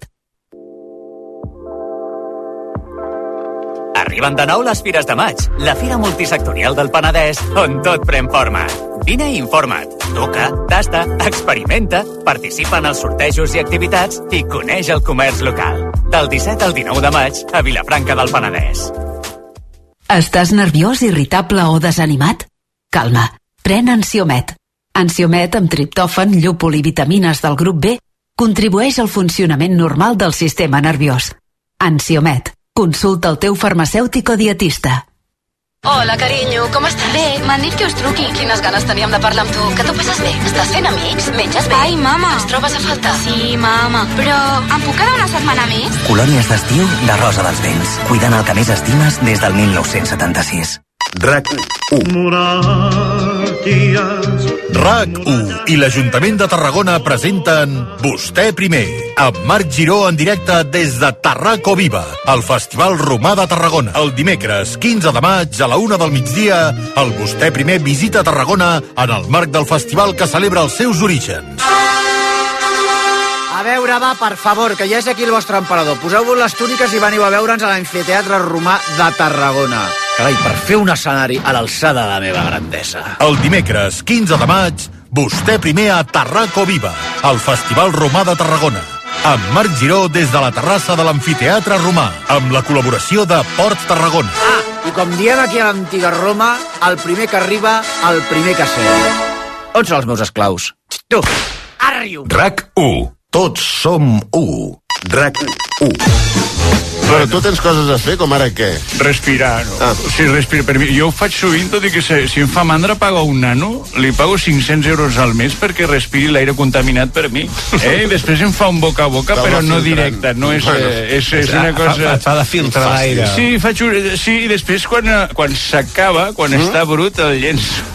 Arriben de nou les Fires de Maig, la fira multisectorial del Penedès, on tot pren forma. Vine i informa't, toca, tasta, experimenta, participa en els sortejos i activitats i coneix el comerç local. Del disset al dinou de maig a Vilafranca del Penedès. Estàs nerviós, irritable o desanimat? Calma, pren Ansiomet. Ansiomet amb triptòfan, llúpol i vitamines del grup B contribueix al funcionament normal del sistema nerviós. Ansiomet. Consulta el teu farmacèutic o dietista. Hola, carinyo, com estàs? Bé, m'han dit que us truqui. Quines ganes teníem de parlar amb tu. Que t'ho passes bé? Estàs fent amics? Menges bé? Ai, mama. Ens trobes a faltar? Sí, mama. Però em puc quedar una setmana més? Colònies d'estiu de Rosa dels Vents. Cuidant el que més estimes des del mil nou-cents setanta-sis. RAC u. RAC u i l'Ajuntament de Tarragona presenten Vostè Primer, amb Marc Giró en directe des de Tarraco Viva, al Festival Romà de Tarragona. El dimecres quinze de maig a la una del migdia, el Vostè Primer visita Tarragona en el marc del festival que celebra els seus orígens. A veure, va, per favor, que ja és aquí el vostre emperador. Poseu-vos les túniques i veniu a veure'ns a l'Amfiteatre Romà de Tarragona. Carai, per fer un escenari a l'alçada de la meva grandesa. El dimecres quinze de maig, Vostè Primer a Tarraco Viva, al Festival Romà de Tarragona. Amb Marc Giró des de la terrassa de l'Amfiteatre Romà, amb la col·laboració de Port Tarragona. Ah, i com diem aquí a l'antiga Roma, el primer que arriba, el primer que sent. On són els meus esclaus? Tu, arrio! RAC u. Tots som u. RAC u. Però tu tens coses a fer, com ara què? Respirar, no? Ah. Sí, respira. Per mi. Jo ho faig sovint, tot i que se, si em fa mandra pagar un nano, li pago cinc-cents euros al mes perquè respiri l'aire contaminat per mi. Eh? I després em fa un boca a boca, però no directe. No és, bueno, eh, és, és una cosa... Et fa de filtre l'aire. Sí, faig un... sí, i després quan, quan s'acaba, quan mm? està brut, el llenço.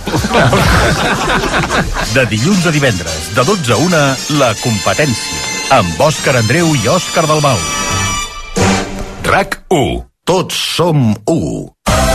De dilluns a divendres, de dotze a una, La Competència, amb Òscar Andreu i Òscar Dalmau. RAC u. Tots som u.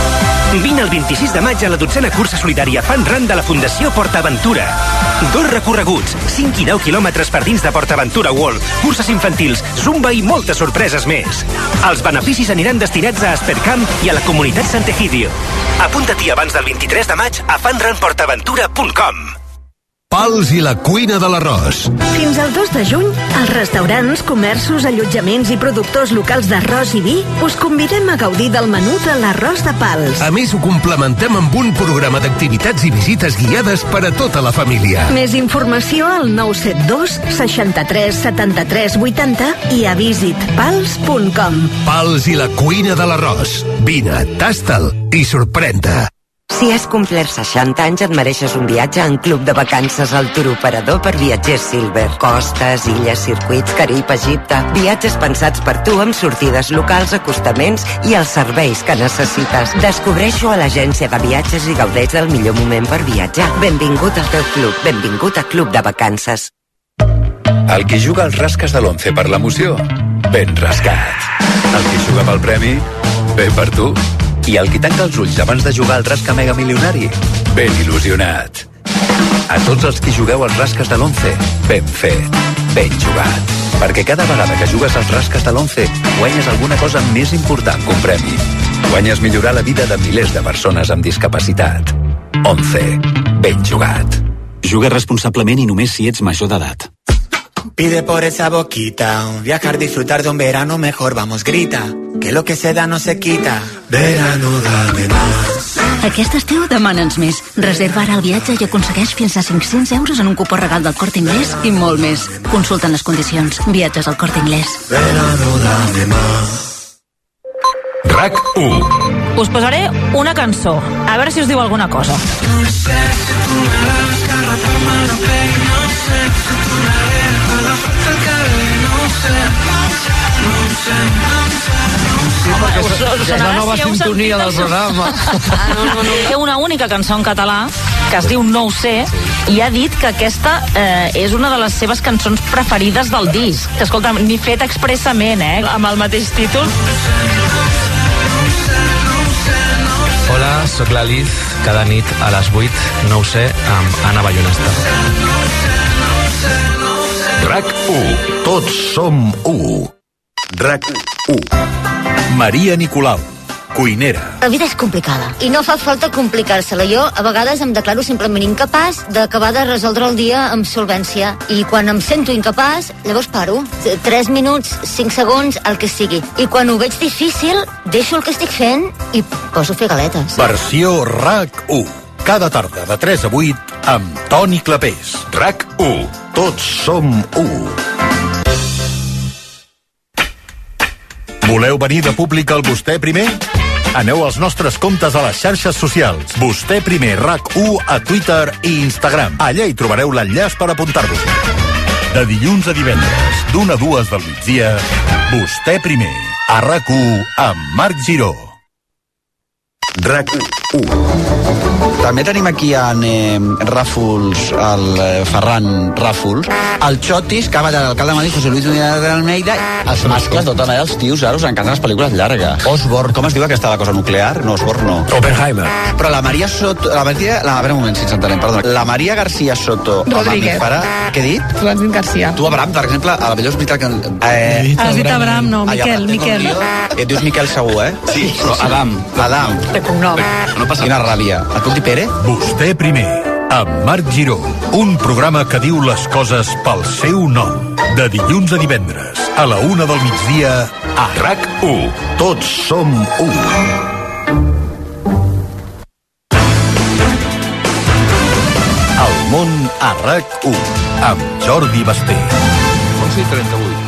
Vine el vint-i-sis de maig a la dotzena cursa solidària Fun Run de la Fundació PortAventura. Dos recorreguts, cinc i deu quilòmetres per dins de PortAventura World, curses infantils, zumba i moltes sorpreses més. Els beneficis aniran destinats a Espercamp i a la comunitat Sant'Egidio. Apunta-t'hi abans del vint-i-tres de maig a fun run port aventura punt com. Pals i la cuina de l'arròs. Fins al dos de juny, els restaurants, comerços, allotjaments i productors locals d'arròs i vi us convidem a gaudir del menú de l'arròs de Pals. A més, ho complementem amb un programa d'activitats i visites guiades per a tota la família. Més informació al nou set dos seixanta-tres setanta-tres vuitanta i a visit pals punt com. Pals i la cuina de l'arròs. Vine, tasta'l i sorprèn-te. Si has complert seixanta anys et mereixes un viatge en Club de Vacances al Tour Operador per Viatgers Silver. Costes, illes, circuits, Carib, Egipte. Viatges pensats per tu amb sortides locals, acostaments i els serveis que necessites. Descobreix-ho a l'agència de viatges i gaudeix del millor moment per viatjar. Benvingut al teu club. Benvingut a Club de Vacances. El qui juga als rasques de l'once per l'emoció, ben rascat. El qui juga pel premi, ben per tu. I el qui tanca els ulls abans de jugar al Rasca Mega Milionari, ben il·lusionat. A tots els qui jugueu als rasques de l'once, ben fet, ben jugat. Perquè cada vegada que jugues als rasques de l'once, guanyes alguna cosa més important que un premi. Guanyes millorar la vida de milers de persones amb discapacitat. once. Ben jugat. Juga responsablement i només si ets major d'edat. Pide por esa boquita, viajar, disfrutar de un verano mejor, vamos, grita, que lo que se da no se quita. Verano, dame más. Aquest estiu demana'ns més. Reserva ara el viatge i aconsegueix fins a cinc-cents euros en un cupó regal del Corte Inglés i molt més. Consulta les condicions. Viatges al Corte Inglés. Verano, dame más. RAC u. Us posaré una cançó, a veure si us diu alguna cosa. No sé si tu me das garraparme el pell, no sé si tu me ves, agafarte el cabell, no sé, no sé, no sé. Sí, perquè us, us és la nova si sintonia del programa. Ah, no, no, no. Té una única cançó en català que es diu No ho sé, i ha dit que aquesta eh, és una de les seves cançons preferides del disc. Que, escolta, ni fet expressament, eh, amb el mateix títol. Hola, sóc la Liz, cada nit a les vuit, no ho sé, amb Anna Ballonesta. RAC u. Tots som u. RAC u. Maria Nicolau, cuinera. La vida és complicada i no fa falta complicar-se-la. Jo a vegades em declaro simplement incapaç d'acabar de resoldre el dia amb solvència, i quan em sento incapaç, llavors paro. Tres minuts, cinc segons, el que sigui. I quan ho veig difícil, deixo el que estic fent i poso a fer galetes. Versió RAC u. Cada tarda de tres a vuit amb Toni Clapés. RAC u. Tots som u. Voleu venir de públic al Vostè Primer? Aneu als nostres comptes a les xarxes socials. Vostè Primer RAC u a Twitter i Instagram. Allà hi trobareu l'enllaç per apuntar-vos. De dilluns a divendres, d'una a dues del migdia, Vostè Primer, a RAC u amb Marc Giró. RAC u. També tenim aquí en eh, Ràfols, el eh, Ferran Ràfols, el Xotis, que va de l'alcalde de Madrid, José Luis Unidad de Almeida. Els mascles, de tota manera, els tios, ara us encanten les pel·lícules llargues. Osborn, com es diu aquesta cosa nuclear? No, Osborn no. Oppenheimer. Però la Maria Soto... La Maria... La, a veure un moment, si ens entenem, perdona. La Maria García Soto... Rodríguez. Mamífera, què he dit? Tu has dit García. Tu, Abraham, per exemple, a la millor és veritat que... Eh... Has dit Abraham, no, Miquel, Miquel. Et dius Miquel segur, eh? Sí, però Adam. Adam. De cognom. No passa. Quina ràbia. Et puc dir Pere? Vostè Primer, amb Marc Giró. Un programa que diu les coses pel seu nom. De dilluns a divendres, a la una del migdia, a RAC u. Tots som u. El món a RAC u, amb Jordi Basté. onze i trenta-vuit.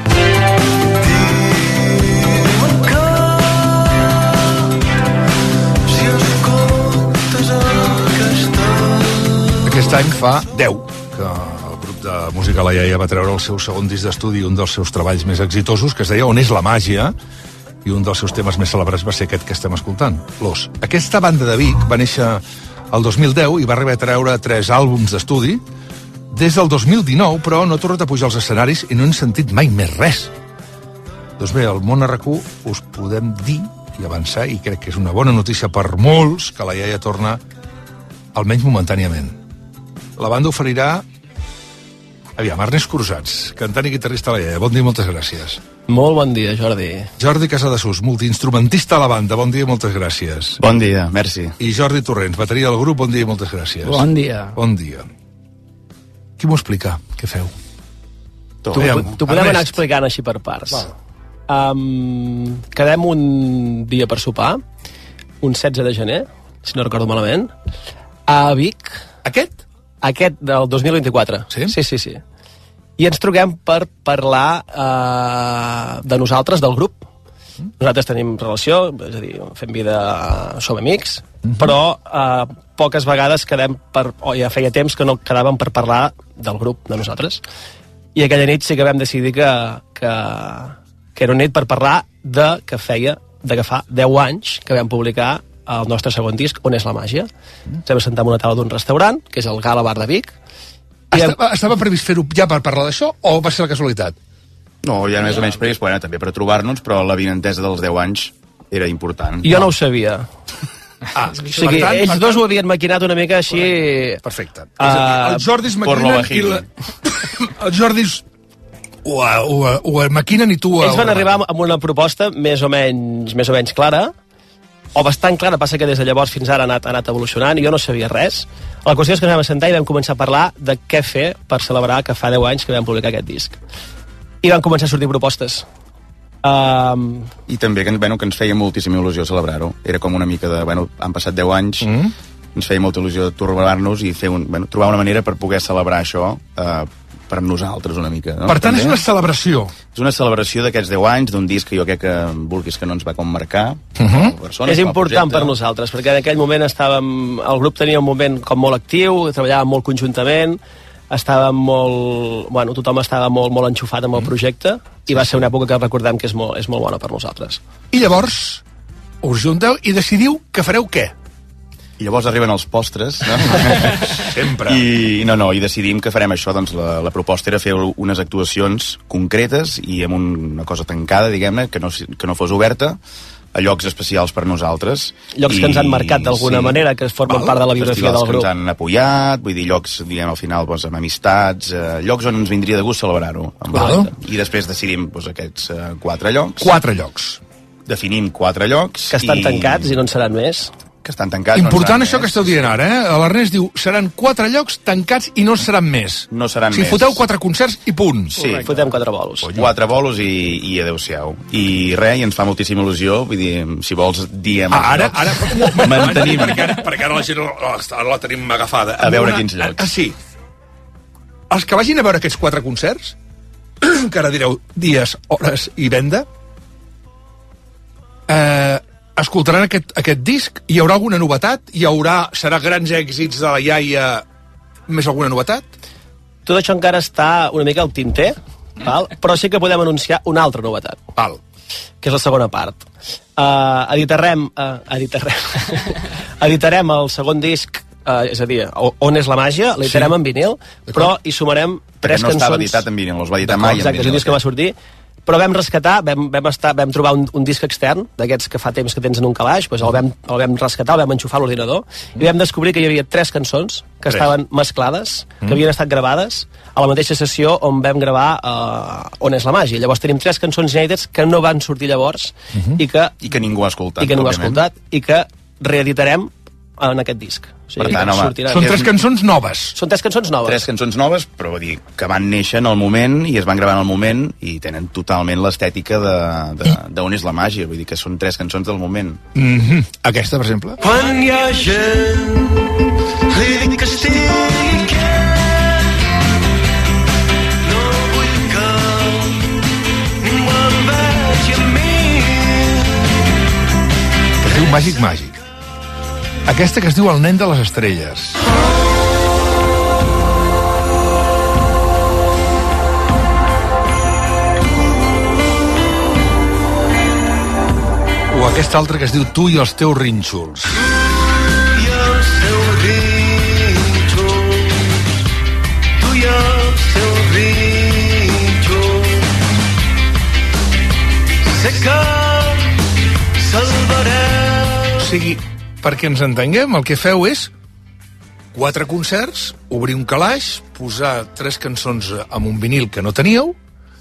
Aquest any fa deu que el grup de música La Iaia va treure el seu segon disc d'estudi, un dels seus treballs més exitosos, que es deia On és la màgia, i un dels seus temes més celebrats va ser aquest que estem escoltant, L'Os. Aquesta banda de Vic va néixer el dos mil deu i va arribar a treure tres àlbums d'estudi. Des del dos mil dinou, però, no ha tornat a pujar als escenaris i no hem sentit mai més res. Doncs bé, al món a RAC u us podem dir i avançar, i crec que és una bona notícia per molts que la iaia torna, almenys momentàniament. La banda oferirà... Aviam, Ernest Cruzats, cantant i guitarrista a la iaia. Bon dia i moltes gràcies. Molt bon dia, Jordi. Jordi Casadesús, multiinstrumentista a la banda. Bon dia i moltes gràcies. Bon dia, merci. I Jordi Torrents, bateria del grup. Bon dia i moltes gràcies. Bon dia. Bon dia. Qui m'ho explica? Què feu? T'ho podem anar explicant així per parts. Um, quedem un dia per sopar, un setze de gener, si no recordo malament, a Vic. Aquest? Aquest del dos mil vint-i-quatre. Sí? Sí, sí, sí. I ens truquem per parlar uh, de nosaltres, del grup. Nosaltres tenim relació, és a dir, fem vida, som amics, uh-huh. però uh, poques vegades quedem per... o ja feia temps que no quedàvem per parlar del grup, de nosaltres. I aquella nit sí que vam decidir que, que, que era una nit per parlar de que feia, de que fa deu anys que vam publicar el nostre segon disc, On és la màgia. Mm. Ens vam sentar en una taula d'un restaurant, que és el Gala Bar de Vic. Estava, hem... estava previst fer-ho ja per parlar d'això, o va ser la casualitat? No, ja més o menys previst, bueno, també per trobar-nos, però la vinentesa dels deu anys era important. Jo no ho sabia. Ah, o sigui, tant, ells dos tant... ho havien maquinat una mica així... Perfecte. Uh, el Jordi es maquinen i la... el Jordi ho, ho, ho maquinen i tu... Ells van arribar amb una proposta més o menys, més o menys clara, o bastant clara, passa que des de llavors fins ara ha anat, ha anat evolucionant, i jo no sabia res. La qüestió és que ens vam assentar i vam començar a parlar de què fer per celebrar que fa deu anys que vam publicar aquest disc. I van començar a sortir propostes. Um... I també que, bueno, que ens feia moltíssima il·lusió celebrar-ho. Era com una mica de... Bueno, han passat deu anys, mm. ens feia molta il·lusió tornar-nos i fer un, bueno, trobar una manera per poder celebrar això eh, per nosaltres una mica. No? Per tant, també? És una celebració. És una celebració d'aquests deu anys, d'un disc que jo crec que vulguis que no ens va com marcar. Uh-huh. Persones, és important per nosaltres, perquè en aquell moment estàvem... El grup tenia un moment com molt actiu, treballàvem molt conjuntament, estàvem molt... Bueno, tothom estava molt, molt enxufat amb el projecte, i va ser una època que recordem que és molt, és molt bona per nosaltres. I llavors us junteu i decidiu que fareu què? I llavors arriben els postres, no? Sempre. I, no, no, i decidim que farem això, doncs la, la proposta era fer unes actuacions concretes i amb una cosa tancada, diguem-ne, que no, que no fos oberta, a llocs especials per nosaltres. Llocs i, que ens han marcat d'alguna sí. manera, que formen Val? part de la biografia del grup. Que ens han apoyat, vull dir, llocs, diguem, al final, doncs, amb amistats, eh, llocs on ens vindria de gust celebrar-ho. I després decidim doncs, aquests eh, quatre llocs. Quatre llocs. Definim quatre llocs. Que estan i... tancats i no en seran més. Que estan tancats. Important no això que esteu dient ara, eh? L'Ernest diu, seran quatre llocs tancats i no seran més. No seran si més. Si foteu quatre concerts i punt. Sí, fotem quatre bolos. Quatre bolos i, i adeu-siau. I res, i ens fa moltíssima il·lusió, vull dir, si vols, diem ah, ara, ara, mantenim. perquè, ara, perquè ara la gent ara la tenim agafada. A veure una... quins llocs. Ah, sí. Els que vagin a veure aquests quatre concerts, que ara direu dies, hores i venda, eh... escoltaran aquest, aquest disc, hi haurà alguna novetat? Hi haurà, serà grans èxits de la iaia més alguna novetat? Tot això encara està una mica al tinter, val? Però sí que podem anunciar una altra novetat, val. Que és la segona part. Uh, editarem, uh, editarem, editarem el segon disc, uh, és a dir, On és la màgia, l'editarem sí. en vinil, però hi sumarem tres no cançons... no estava editat en vinil, no es va editar mai en vinil. Exacte, és un disc que va sortir, però vam rescatar, vam, vam, estar, vam trobar un, un disc extern, d'aquests que fa temps que tens en un calaix, doncs el, vam, el vam rescatar, el vam enxufar a l'ordinador, mm. i vam descobrir que hi havia tres cançons que tres. estaven mesclades, que mm. havien estat gravades a la mateixa sessió on vam gravar uh, On és la màgia. Llavors tenim tres cançons inèdites que no van sortir llavors, mm-hmm. i, que, I que ningú ha escoltat. I que ningú ha escoltat, i que reeditarem en aquest disc. O sigui, per tant, home, són tres cançons noves. Són tres cançons noves. Tres cançons noves, però vull dir que van néixer en el moment i es van gravar en el moment i tenen totalment l'estètica de, de, de On és la màgia. Vull dir que són tres cançons del moment. Mm-hmm. Aquesta, per exemple? Quan hi ha gent li dic que estigui quiet, no vull que ningú em vegi a mi. Que es diu Màgic Màgic. Aquesta que es diu El nen de les estrelles. O aquesta altra que es diu Tu i els teus rínxols. Tu i els teus rínxols, tu i els teus rínxols, sé que salva sigui, perquè ens entenguem, el que feu és quatre concerts, obrir un calaix, posar tres cançons amb un vinil que no teníeu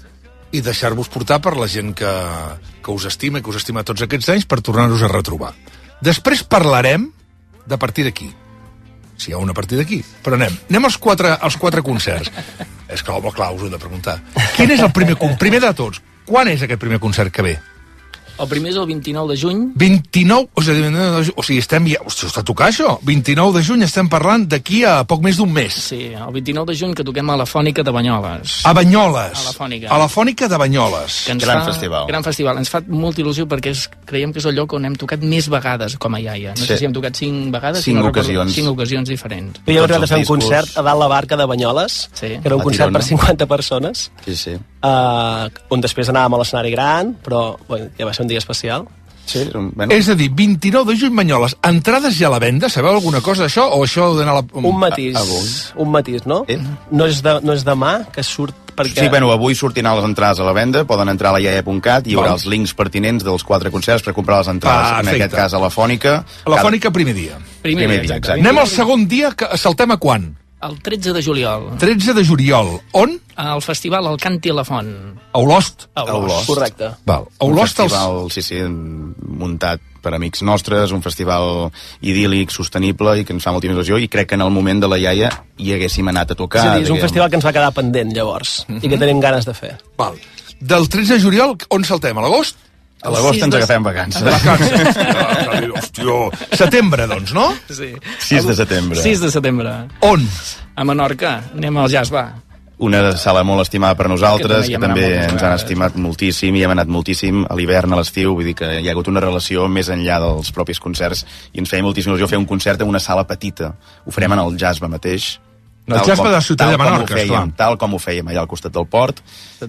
i deixar-vos portar per la gent que, que us estima i que us estima tots aquests anys per tornar-nos a retrobar. Després parlarem de partir d'aquí. Si hi ha una partida d'aquí. Però anem. Anem als quatre, als quatre concerts. És que, home, clar, us ho he de preguntar. Quin és el primer concert? Primer de tots, quan és aquest primer concert que ve? El primer és el vint-i-nou de juny. vint-i-nou, o sigui, o sigui estem ja... Hosti, està a tocar això? vint-i-nou de juny estem parlant d'aquí a poc més d'un mes. Sí, el vint-i-nou de juny que toquem a la Fònica de Banyoles. A Banyoles. A la Fònica. A la Fònica de Banyoles. Gran fa, festival. Gran festival. Ens fa molta il·lusió perquè és, creiem que és el lloc on hem tocat més vegades com a iaia. No sí. sé si hem tocat cinc vegades. Cinc si no ocasions. Recordo, cinc ocasions diferents. Jo he arribat a fer un concert a dalt la barca de Banyoles, sí. que era un concert per cinquanta persones, sí, sí. Uh, on després anàvem a l'escenari gran, però bueno, ja va ser un dia especial. Sí, bueno. És a dir, vint-i-nou de juny, Banyoles. Entrades ja a la venda? Sabeu alguna cosa d'això? O això d'anar a la... Un matís, a, a un matís, no? Eh? No és, de, no és demà, que surt perquè... Sí, bueno, avui sortiran les entrades a la venda, poden entrar a la iaia punt cat, hi haurà bon. els links pertinents dels quatre concerts per comprar les entrades, ah, en aquest cas a la Fònica. A la Fònica primer dia. Primer, primer dia, exacte. Anem al segon dia, que saltem a quan? El tretze de juliol. tretze de juliol. On? Al festival El Canti a la Font. A Olost? A Olost. Correcte. Val. A Olost, un festival, els... sí, sí, muntat per amics nostres, un festival idíl·lic, sostenible i que ens fa molta il·lusió, i crec que en el moment de la iaia hi haguéssim anat a tocar. És a dir, és un festival que ens va quedar pendent, llavors, uh-huh. i que tenim ganes de fer. Val. Del tretze de juliol, on saltem? A l'agost? A l'agost ens agafem vacances. Vacances. Hòstia. Setembre, doncs, no? Sí. sis de setembre. sis de setembre. On? A Menorca. Anem al Jazz Bar. Una sala molt estimada per nosaltres, que, que també ens han estimat moltíssim i hem anat moltíssim a l'hivern, a l'estiu, vull dir que hi ha hagut una relació més enllà dels propis concerts i ens feia moltíssim il·lusió fer un concert en una sala petita. Ho farem en el Jazz Bar mateix. El Jazz Bar de Ciutat de Menorca, fèiem, esclar. Tal com ho fèiem allà al costat del port,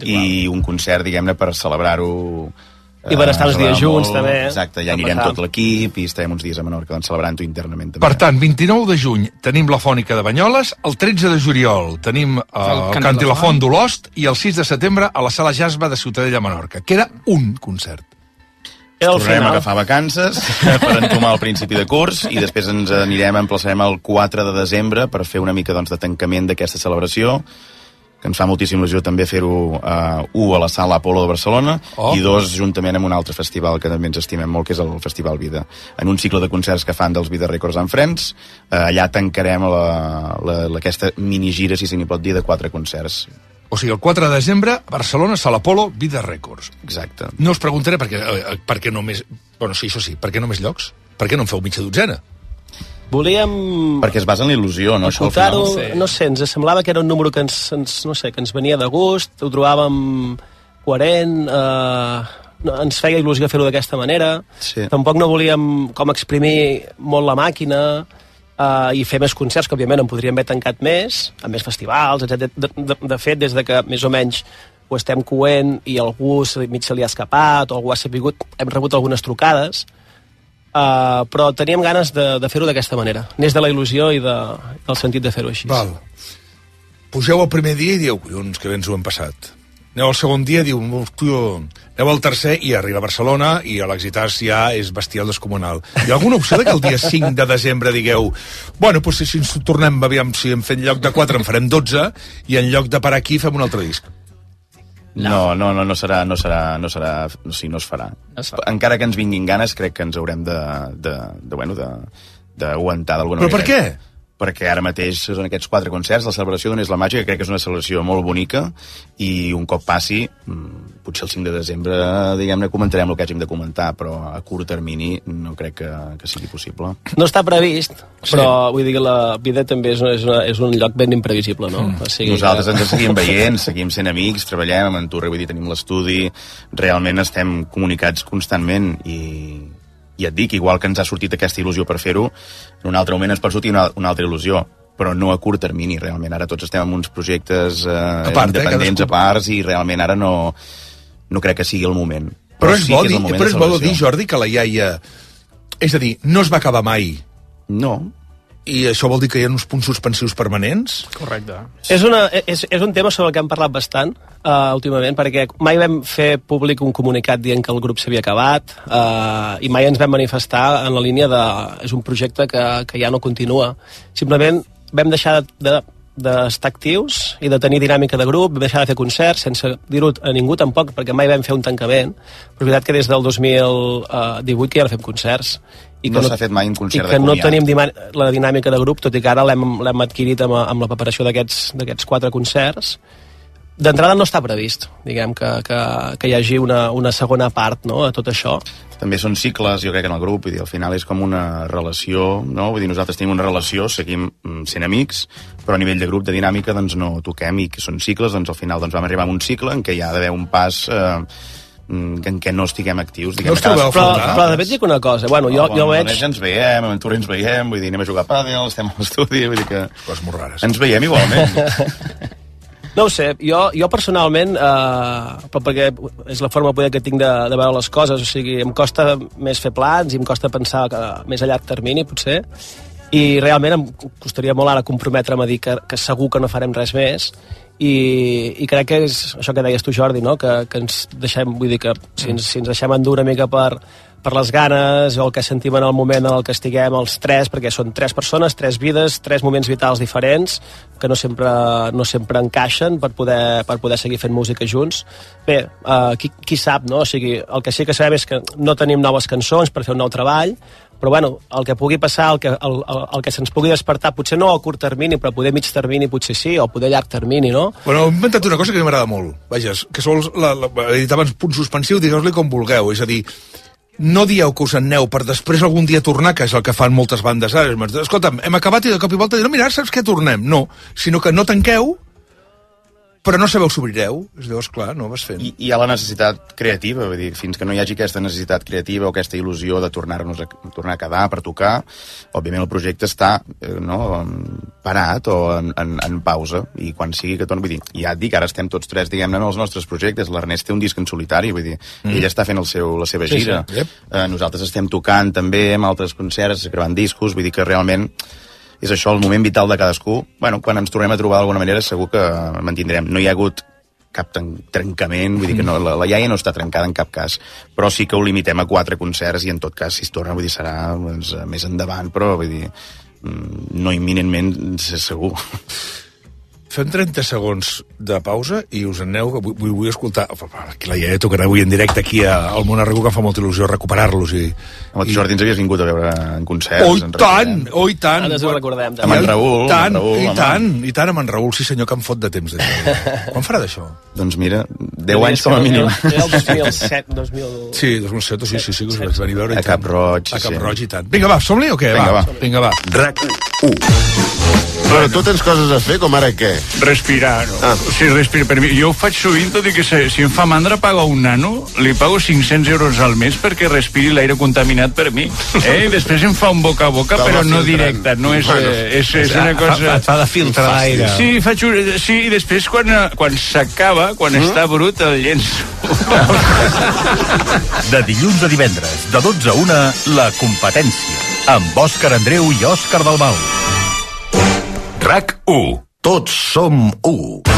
i un concert, diguem-ne, per celebrar-ho. I per estar uns dies junts, també. Exacte, ja anirem tot l'equip i estarem uns dies a Menorca doncs, celebrant-ho internament. També. Per tant, vint-i-nou de juny tenim la Fònica de Banyoles, el tretze de juliol tenim uh, el Canti la Font d'Olost i el sis de setembre a la Sala Jazz Bar de Ciutadella de Menorca. Queda un concert. Tornarem a agafar vacances per entomar el principi de curs i després ens anirem, emplaçarem el quatre de desembre per fer una mica doncs, de tancament d'aquesta celebració, que ens fa moltíssima il·lusió també fer-ho uh, u a la Sala Apolo de Barcelona oh. i dos juntament amb un altre festival que també ens estimem molt, que és el Festival Vida. En un cicle de concerts que fan dels Vida Records and Friends, uh, allà tancarem la, la, la, aquesta minigira, si se n'hi pot dir, de quatre concerts. O sigui, el quatre de desembre, Barcelona, Sala Apolo, Vida Records. Exacte. No us preguntaré per què, eh, per què només... Bueno, sí, això sí, per què només llocs? Per què no en feu mitja dotzena? Volíem... Perquè es basa en la il·lusió, no? Escoltar-ho, sí. No sé, ens semblava que era un número que ens, ens, no sé, que ens venia de gust, ho trobàvem coherent, eh, no, ens feia il·lusió fer-ho d'aquesta manera, sí. Tampoc no volíem com exprimir molt la màquina eh, i fer més concerts, que òbviament en podríem haver tancat més, amb més festivals, etcètera. De, de, de fet, des de que més o menys ho estem coent i algú mig se li ha escapat o algú ha sabut, hem rebut algunes trucades, Uh, però teníem ganes de, de fer-ho d'aquesta manera. N'és de la il·lusió i de, del sentit de fer-ho així. Val. Pugeu el primer dia i dieu, collons, que bé ens ho hem passat. Aneu al segon dia i diu, tio, aneu al tercer i arriba a Barcelona i l'Exitàs ja és bestial descomunal. Hi ha alguna opció de que el dia cinc de desembre digueu, bueno, doncs si ens tornem, aviam, si hem fet en lloc de quatre en farem dotze i en lloc de parar aquí fem un altre disc? No, no, no, no serà, no serà, no serà, o sigui, no es farà. No es farà. Encara que ens vinguin ganes, crec que ens haurem de, de, de bueno, de, d'aguantar d'alguna manera. Però per què? Perquè ara mateix són aquests quatre concerts, la celebració d'on és la màgia, que crec que és una celebració molt bonica, i un cop passi, potser el cinc de desembre, diguem-ne, comentarem el que hàgim de comentar, però a curt termini no crec que, que sigui possible. No està previst, però sí. Vull dir que la vida també és, una, és, una, és un lloc ben imprevisible, no? Mm. O sigui, nosaltres ens seguim veient, seguim sent amics, treballem amb en Turre, vull dir, tenim l'estudi, realment estem comunicats constantment i... I et dic, igual que ens ha sortit aquesta il·lusió per fer-ho, en un altre moment ens pot sortir una, una altra il·lusió, però no a curt termini, realment. Ara tots estem en uns projectes eh, a part, independents eh, a parts i realment ara no, no crec que sigui el moment. Però, però és sí bo, dir, però és bo dir, Jordi, que la iaia... És a dir, no es va acabar mai. No. I això vol dir que hi ha uns punts suspensius permanents? Correcte. És, una, és, és un tema sobre el que hem parlat bastant uh, últimament, perquè mai vam fer públic un comunicat dient que el grup s'havia acabat uh, i mai ens vam manifestar en la línia de... és un projecte que, que ja no continua. Simplement vam deixar de... de d'estar actius i de tenir dinàmica de grup, vam deixar de fer concerts sense dir-ho a ningú tampoc, perquè mai vam fer un tancament, però és veritat que des del dos mil divuit que ja no fem concerts i no que s'ha fet mai un concert i que de no comiat. tenim la dinàmica de grup, tot i que ara l'hem adquirit amb, amb la preparació d'aquests quatre concerts. D'entrada no està previst, diguem, que, que, que hi hagi una, una segona part, no?, a tot això. També són cicles, jo crec, en el grup, vull dir, al final és com una relació, no? Vull dir, nosaltres tenim una relació, seguim sent amics, però a nivell de grup, de dinàmica, doncs no toquem, i que són cicles, doncs al final doncs vam arribar a un cicle en què hi ha d'haver un pas eh, en què no estiguem actius. Diguem, no però, però, però de fet dic una cosa, bueno, jo, jo veig... Ens veiem, a Ventura ens veiem, vull dir, anem a jugar a pàdel, estem a l'estudi, vull dir que... Coses molt rares. Ens veiem igualment. No ho sé, jo, jo personalment, eh, però perquè és la forma poder que tinc de, de veure les coses, o sigui, em costa més fer plans i em costa pensar que, més a llarg termini, potser, i realment em costaria molt ara comprometre'm a dir que, que segur que no farem res més, i, i crec que és això que deies tu, Jordi, no? que, que ens deixem, vull dir que si ens, si ens deixem endur una mica per, per les ganes o el que sentim en el moment en el que estiguem els tres, perquè són tres persones, tres vides, tres moments vitals diferents que no sempre, no sempre encaixen per poder, per poder seguir fent música junts. Bé, uh, qui, qui sap, no? O sigui, el que sí que sabem és que no tenim noves cançons per fer un nou treball, però bueno, el que pugui passar, el que, el, el, el que se'ns pugui despertar, potser no a curt termini, però poder mig termini potser sí, o poder llarg termini, no? Bueno, he inventat una cosa que m'agrada molt. Vaja, que sols, la, la, he dit abans punt suspensiu, digueu-li com vulgueu, és a dir, no dieu que us en aneu per després algun dia tornar, que és el que fan moltes bandes. Escolta'm, hem acabat i de cop i volta dir, no, mira, saps què, tornem? No, sinó que no tanqueu, però no sabeu si obrireu. És dir, esclar, no vas fent. I hi ha la necessitat creativa, vull dir, fins que no hi hagi aquesta necessitat creativa o aquesta il·lusió de tornar-nos a, tornar a quedar per tocar, òbviament el projecte està eh, no, parat o en, en, en pausa, i quan sigui que torni, vull dir, ja et dic, ara estem tots tres, diguem-ne, en els nostres projectes. L'Ernest té un disc en solitari, vull dir, mm. ell està fent el seu, la seva gira. Sí, sí. Yep. Eh, nosaltres estem tocant també amb altres concerts, gravant discos, vull dir que realment és això, el moment vital de cadascú. Bueno, quan ens tornem a trobar d'alguna manera segur que mantindrem. No hi ha hagut cap trencament, vull dir que no, la, la iaia no està trencada en cap cas, però sí que ho limitem a quatre concerts i en tot cas, si es torna, vull dir, serà doncs, més endavant, però vull dir, no imminentment, segur. Fem trenta segons de pausa i us en aneu, vull, vull, vull escoltar aquí la iaia tocarà avui en directe aquí al Monarregú, que em fa molta il·lusió recuperar-los i, i... Jordi, ens havies vingut a veure en concerts. Oh, i tant, oh, i tant. Ara ho recordem. Amb en Raül. I tant, Raül, i tant, i tant amb en Raül, sí senyor, que em fot de temps d'això. Quan farà d'això? Doncs mira, deu anys com a mínim. Era el dos mil set, dos mil... Sí, dos mil set, sí, sí, sí, que us vaig venir a veure. A Cap Roig. A Cap Roig i tant. Vinga, va, som-li o què? Vinga, va. Vinga, va. RAC u. Però tu tens coses a fer, com ara què? Respirar, no? Ah. Sí, respira per mi. Jo ho faig sovint, tot i que se, si em fa mandra pagar un nano, li pago cinc-cents euros al mes perquè respiri l'aire contaminat per mi. Eh? I després em fa un boca a boca, però no directe. No és, bueno, és, és una cosa... Et fa de filtre l'aire. Sí, faig un... sí, i després quan, quan s'acaba, quan mm? està brut, el llenço. De dilluns a divendres, de dotze a una, La Competència, amb Òscar Andreu i Òscar Dalmau. RAC u. Tots som u.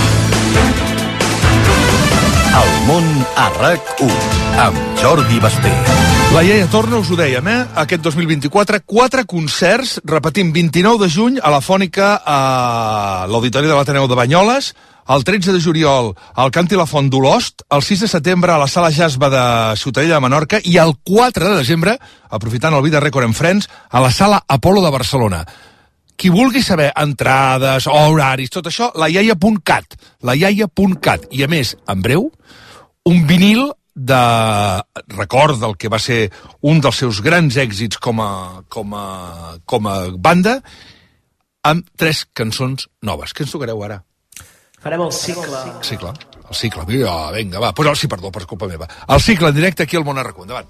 El món a RAC u, amb Jordi Basté. La iaia torna, us ho dèiem, eh? Aquest dos mil vint-i-quatre, quatre concerts, repetim, vint-i-nou de juny a la Fònica a l'Auditori de l'Ateneu de Banyoles, el tretze de juliol al Canti la Font d'Olost, el sis de setembre a la Sala Jasba de Ciutadella de Menorca i el quatre de desembre, aprofitant el Vida Record en Friends, a la Sala Apolo de Barcelona. Qui vulgui saber entrades, horaris, tot això, la iaia punt cat, la iaia punt cat. I a més, en breu, un vinil de record del que va ser un dels seus grans èxits com a, com a, com a banda, amb tres cançons noves. Què ens tocareu ara? Farem el cicle. Cicle, el cicle. Vinga, vinga, va. Pues, sí, perdó, per culpa meva. El cicle en directe aquí al Monarregú. Endavant.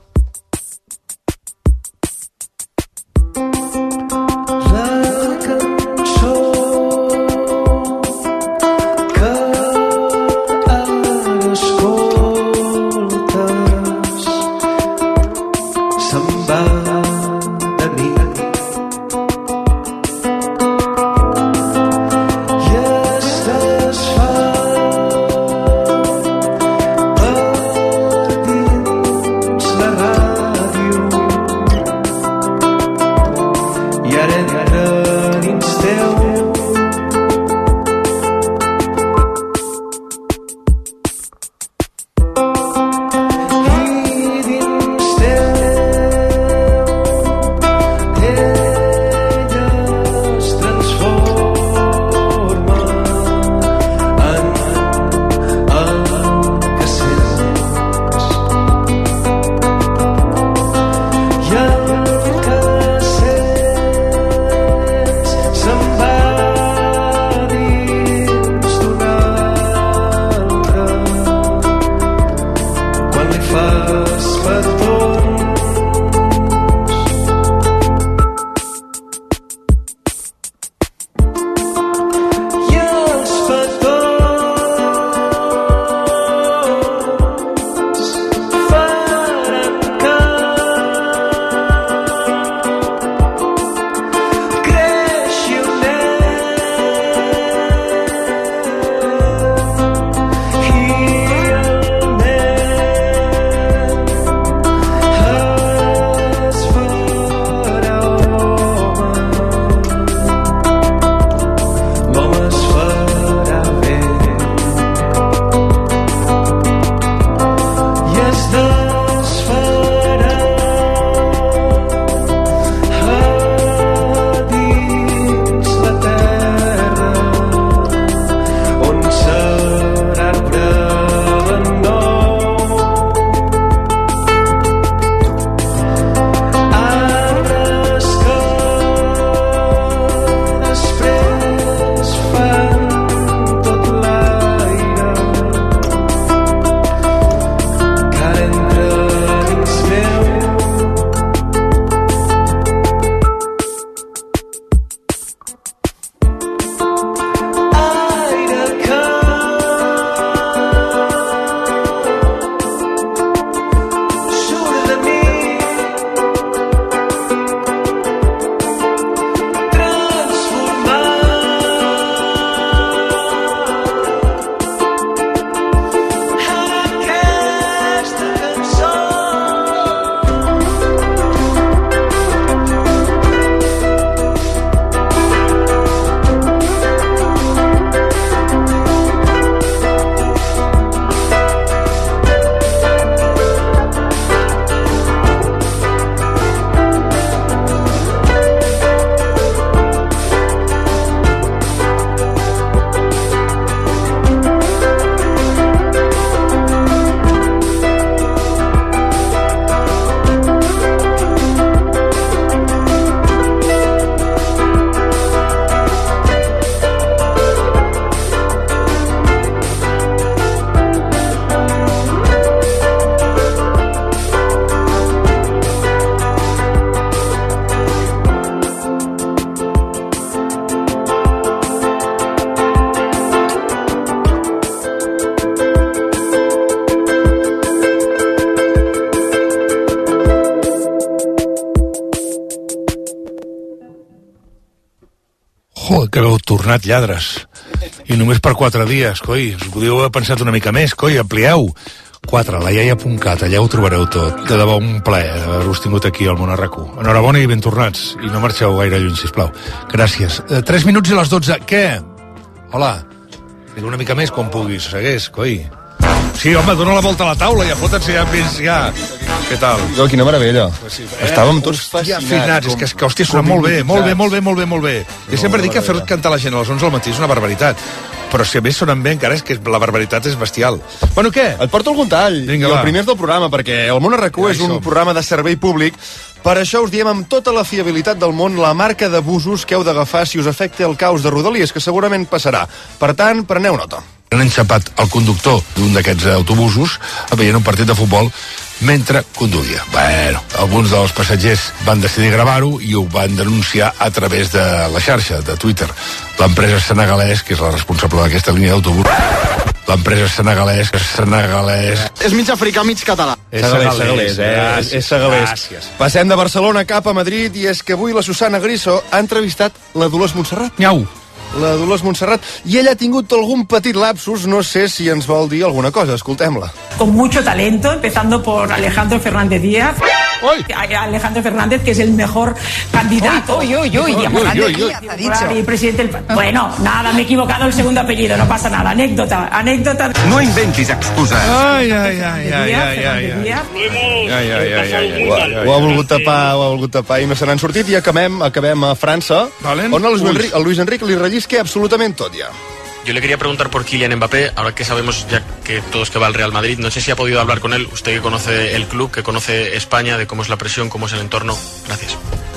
tornat lladres. I només per quatre dies, coi. Us podíeu haver pensat una mica més, coi, amplieu. quatre, la iaia punt cat, allà ho trobareu tot. De debò, un plaer haver-vos tingut aquí al Món Arracú. Enhorabona i ben tornats. I no marxeu gaire lluny, sisplau. Gràcies. Eh, tres minuts i les dotze. Què? Hola. Digue una mica més quan puguis. Segueix, coi. Sí, home, dona la volta a la taula, ja fota'ns ja més, ja. Què tal? Jo, quina meravella. Sí, eh? Estàvem tots fascinats. fascinats. fascinats. És que, és que hòstia, sona molt bé, molt bé, molt bé, molt bé, molt bé. Jo sempre dic que fer cantar la gent a les onze del matí és una barbaritat. Però si a més sonen bé encara és que la barbaritat és bestial. Bueno, què? Et porto algun tall. Vinga, I el va. primer és del programa, perquè el Món Arracú Ja és hi un som. programa de servei públic. Per això us diem amb tota la fiabilitat del món la marca de busos que heu d'agafar si us afecta el caos de Rodalies, que segurament passarà. Per tant, preneu nota. Han enxapat el conductor d'un d'aquests autobusos veient un partit de futbol mentre conduïa. Bueno, alguns dels passatgers van decidir gravar-ho i ho van denunciar a través de la xarxa, de Twitter. L'empresa senegalès, que és la responsable d'aquesta línia d'autobús, l'empresa senegalès, senegalès... És mig africà, mig català. És segalès, segalès, eh? Gràcies, és segalès. gràcies. Passem de Barcelona cap a Madrid i és que avui la Susana Griso ha entrevistat la Dolors Montserrat. Miau. La Dolors Montserrat. I ella ha tingut algun petit lapsus, no sé si ens vol dir alguna cosa. Escoltem-la. Con mucho talento, empezando por Alejandro Fernández Díaz. ¡Oy! Alejandro Fernández, que es el mejor candidato. Uy, uy, uy, uy, Fernández uy, uy, Díaz, ha dicho. y presidente del... Bueno, nada, me he equivocado el segundo apellido, no pasa nada. Anécdota, anécdota. No inventis excuses. Ai, ai, ai, ai, ai, ai, ai. Díaz. Ai, ai, ai, ai, ai. Ho, ha- ho ha volgut tapar, ho ha volgut tapar i no se n'han sortit i acabem, acabem a França, Valen. on el Luis, Ui. Enric, el Luis Enric li rellisca absolutament tot ja. Yo le quería preguntar por Kylian Mbappé, ahora que sabemos ya que todos que va al Real Madrid, no sé si ha podido hablar con él, usted que conoce el club, que conoce España, de cómo es la presión, cómo es el entorno. Gracias.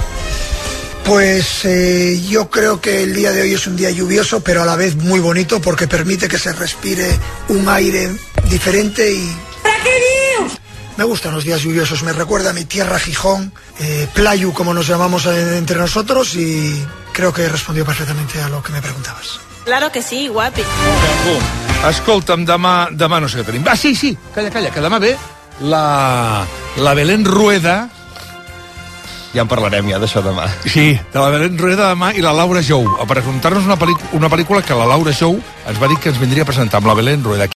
Pues eh, yo creo que el día de hoy es un día lluvioso, pero a la vez muy bonito porque permite que se respire un aire diferente y... Me gustan los días lluviosos, me recuerda a mi tierra Gijón, eh, Playu como nos llamamos eh, entre nosotros, y creo que he respondido perfectamente a lo que me preguntabas. Claro que sí, guapi. Escolta'm, demà, demà no sé què tenim. Ah, sí, sí, calla, calla, que demà ve la, la Belén Rueda. Ja en parlarem ja d'això demà. Sí, de la Belén Rueda demà i la Laura Jou, a presentar-nos una, pel·lícula, una pel·lícula que la Laura Jou ens va dir que ens vindria a presentar amb la Belén Rueda.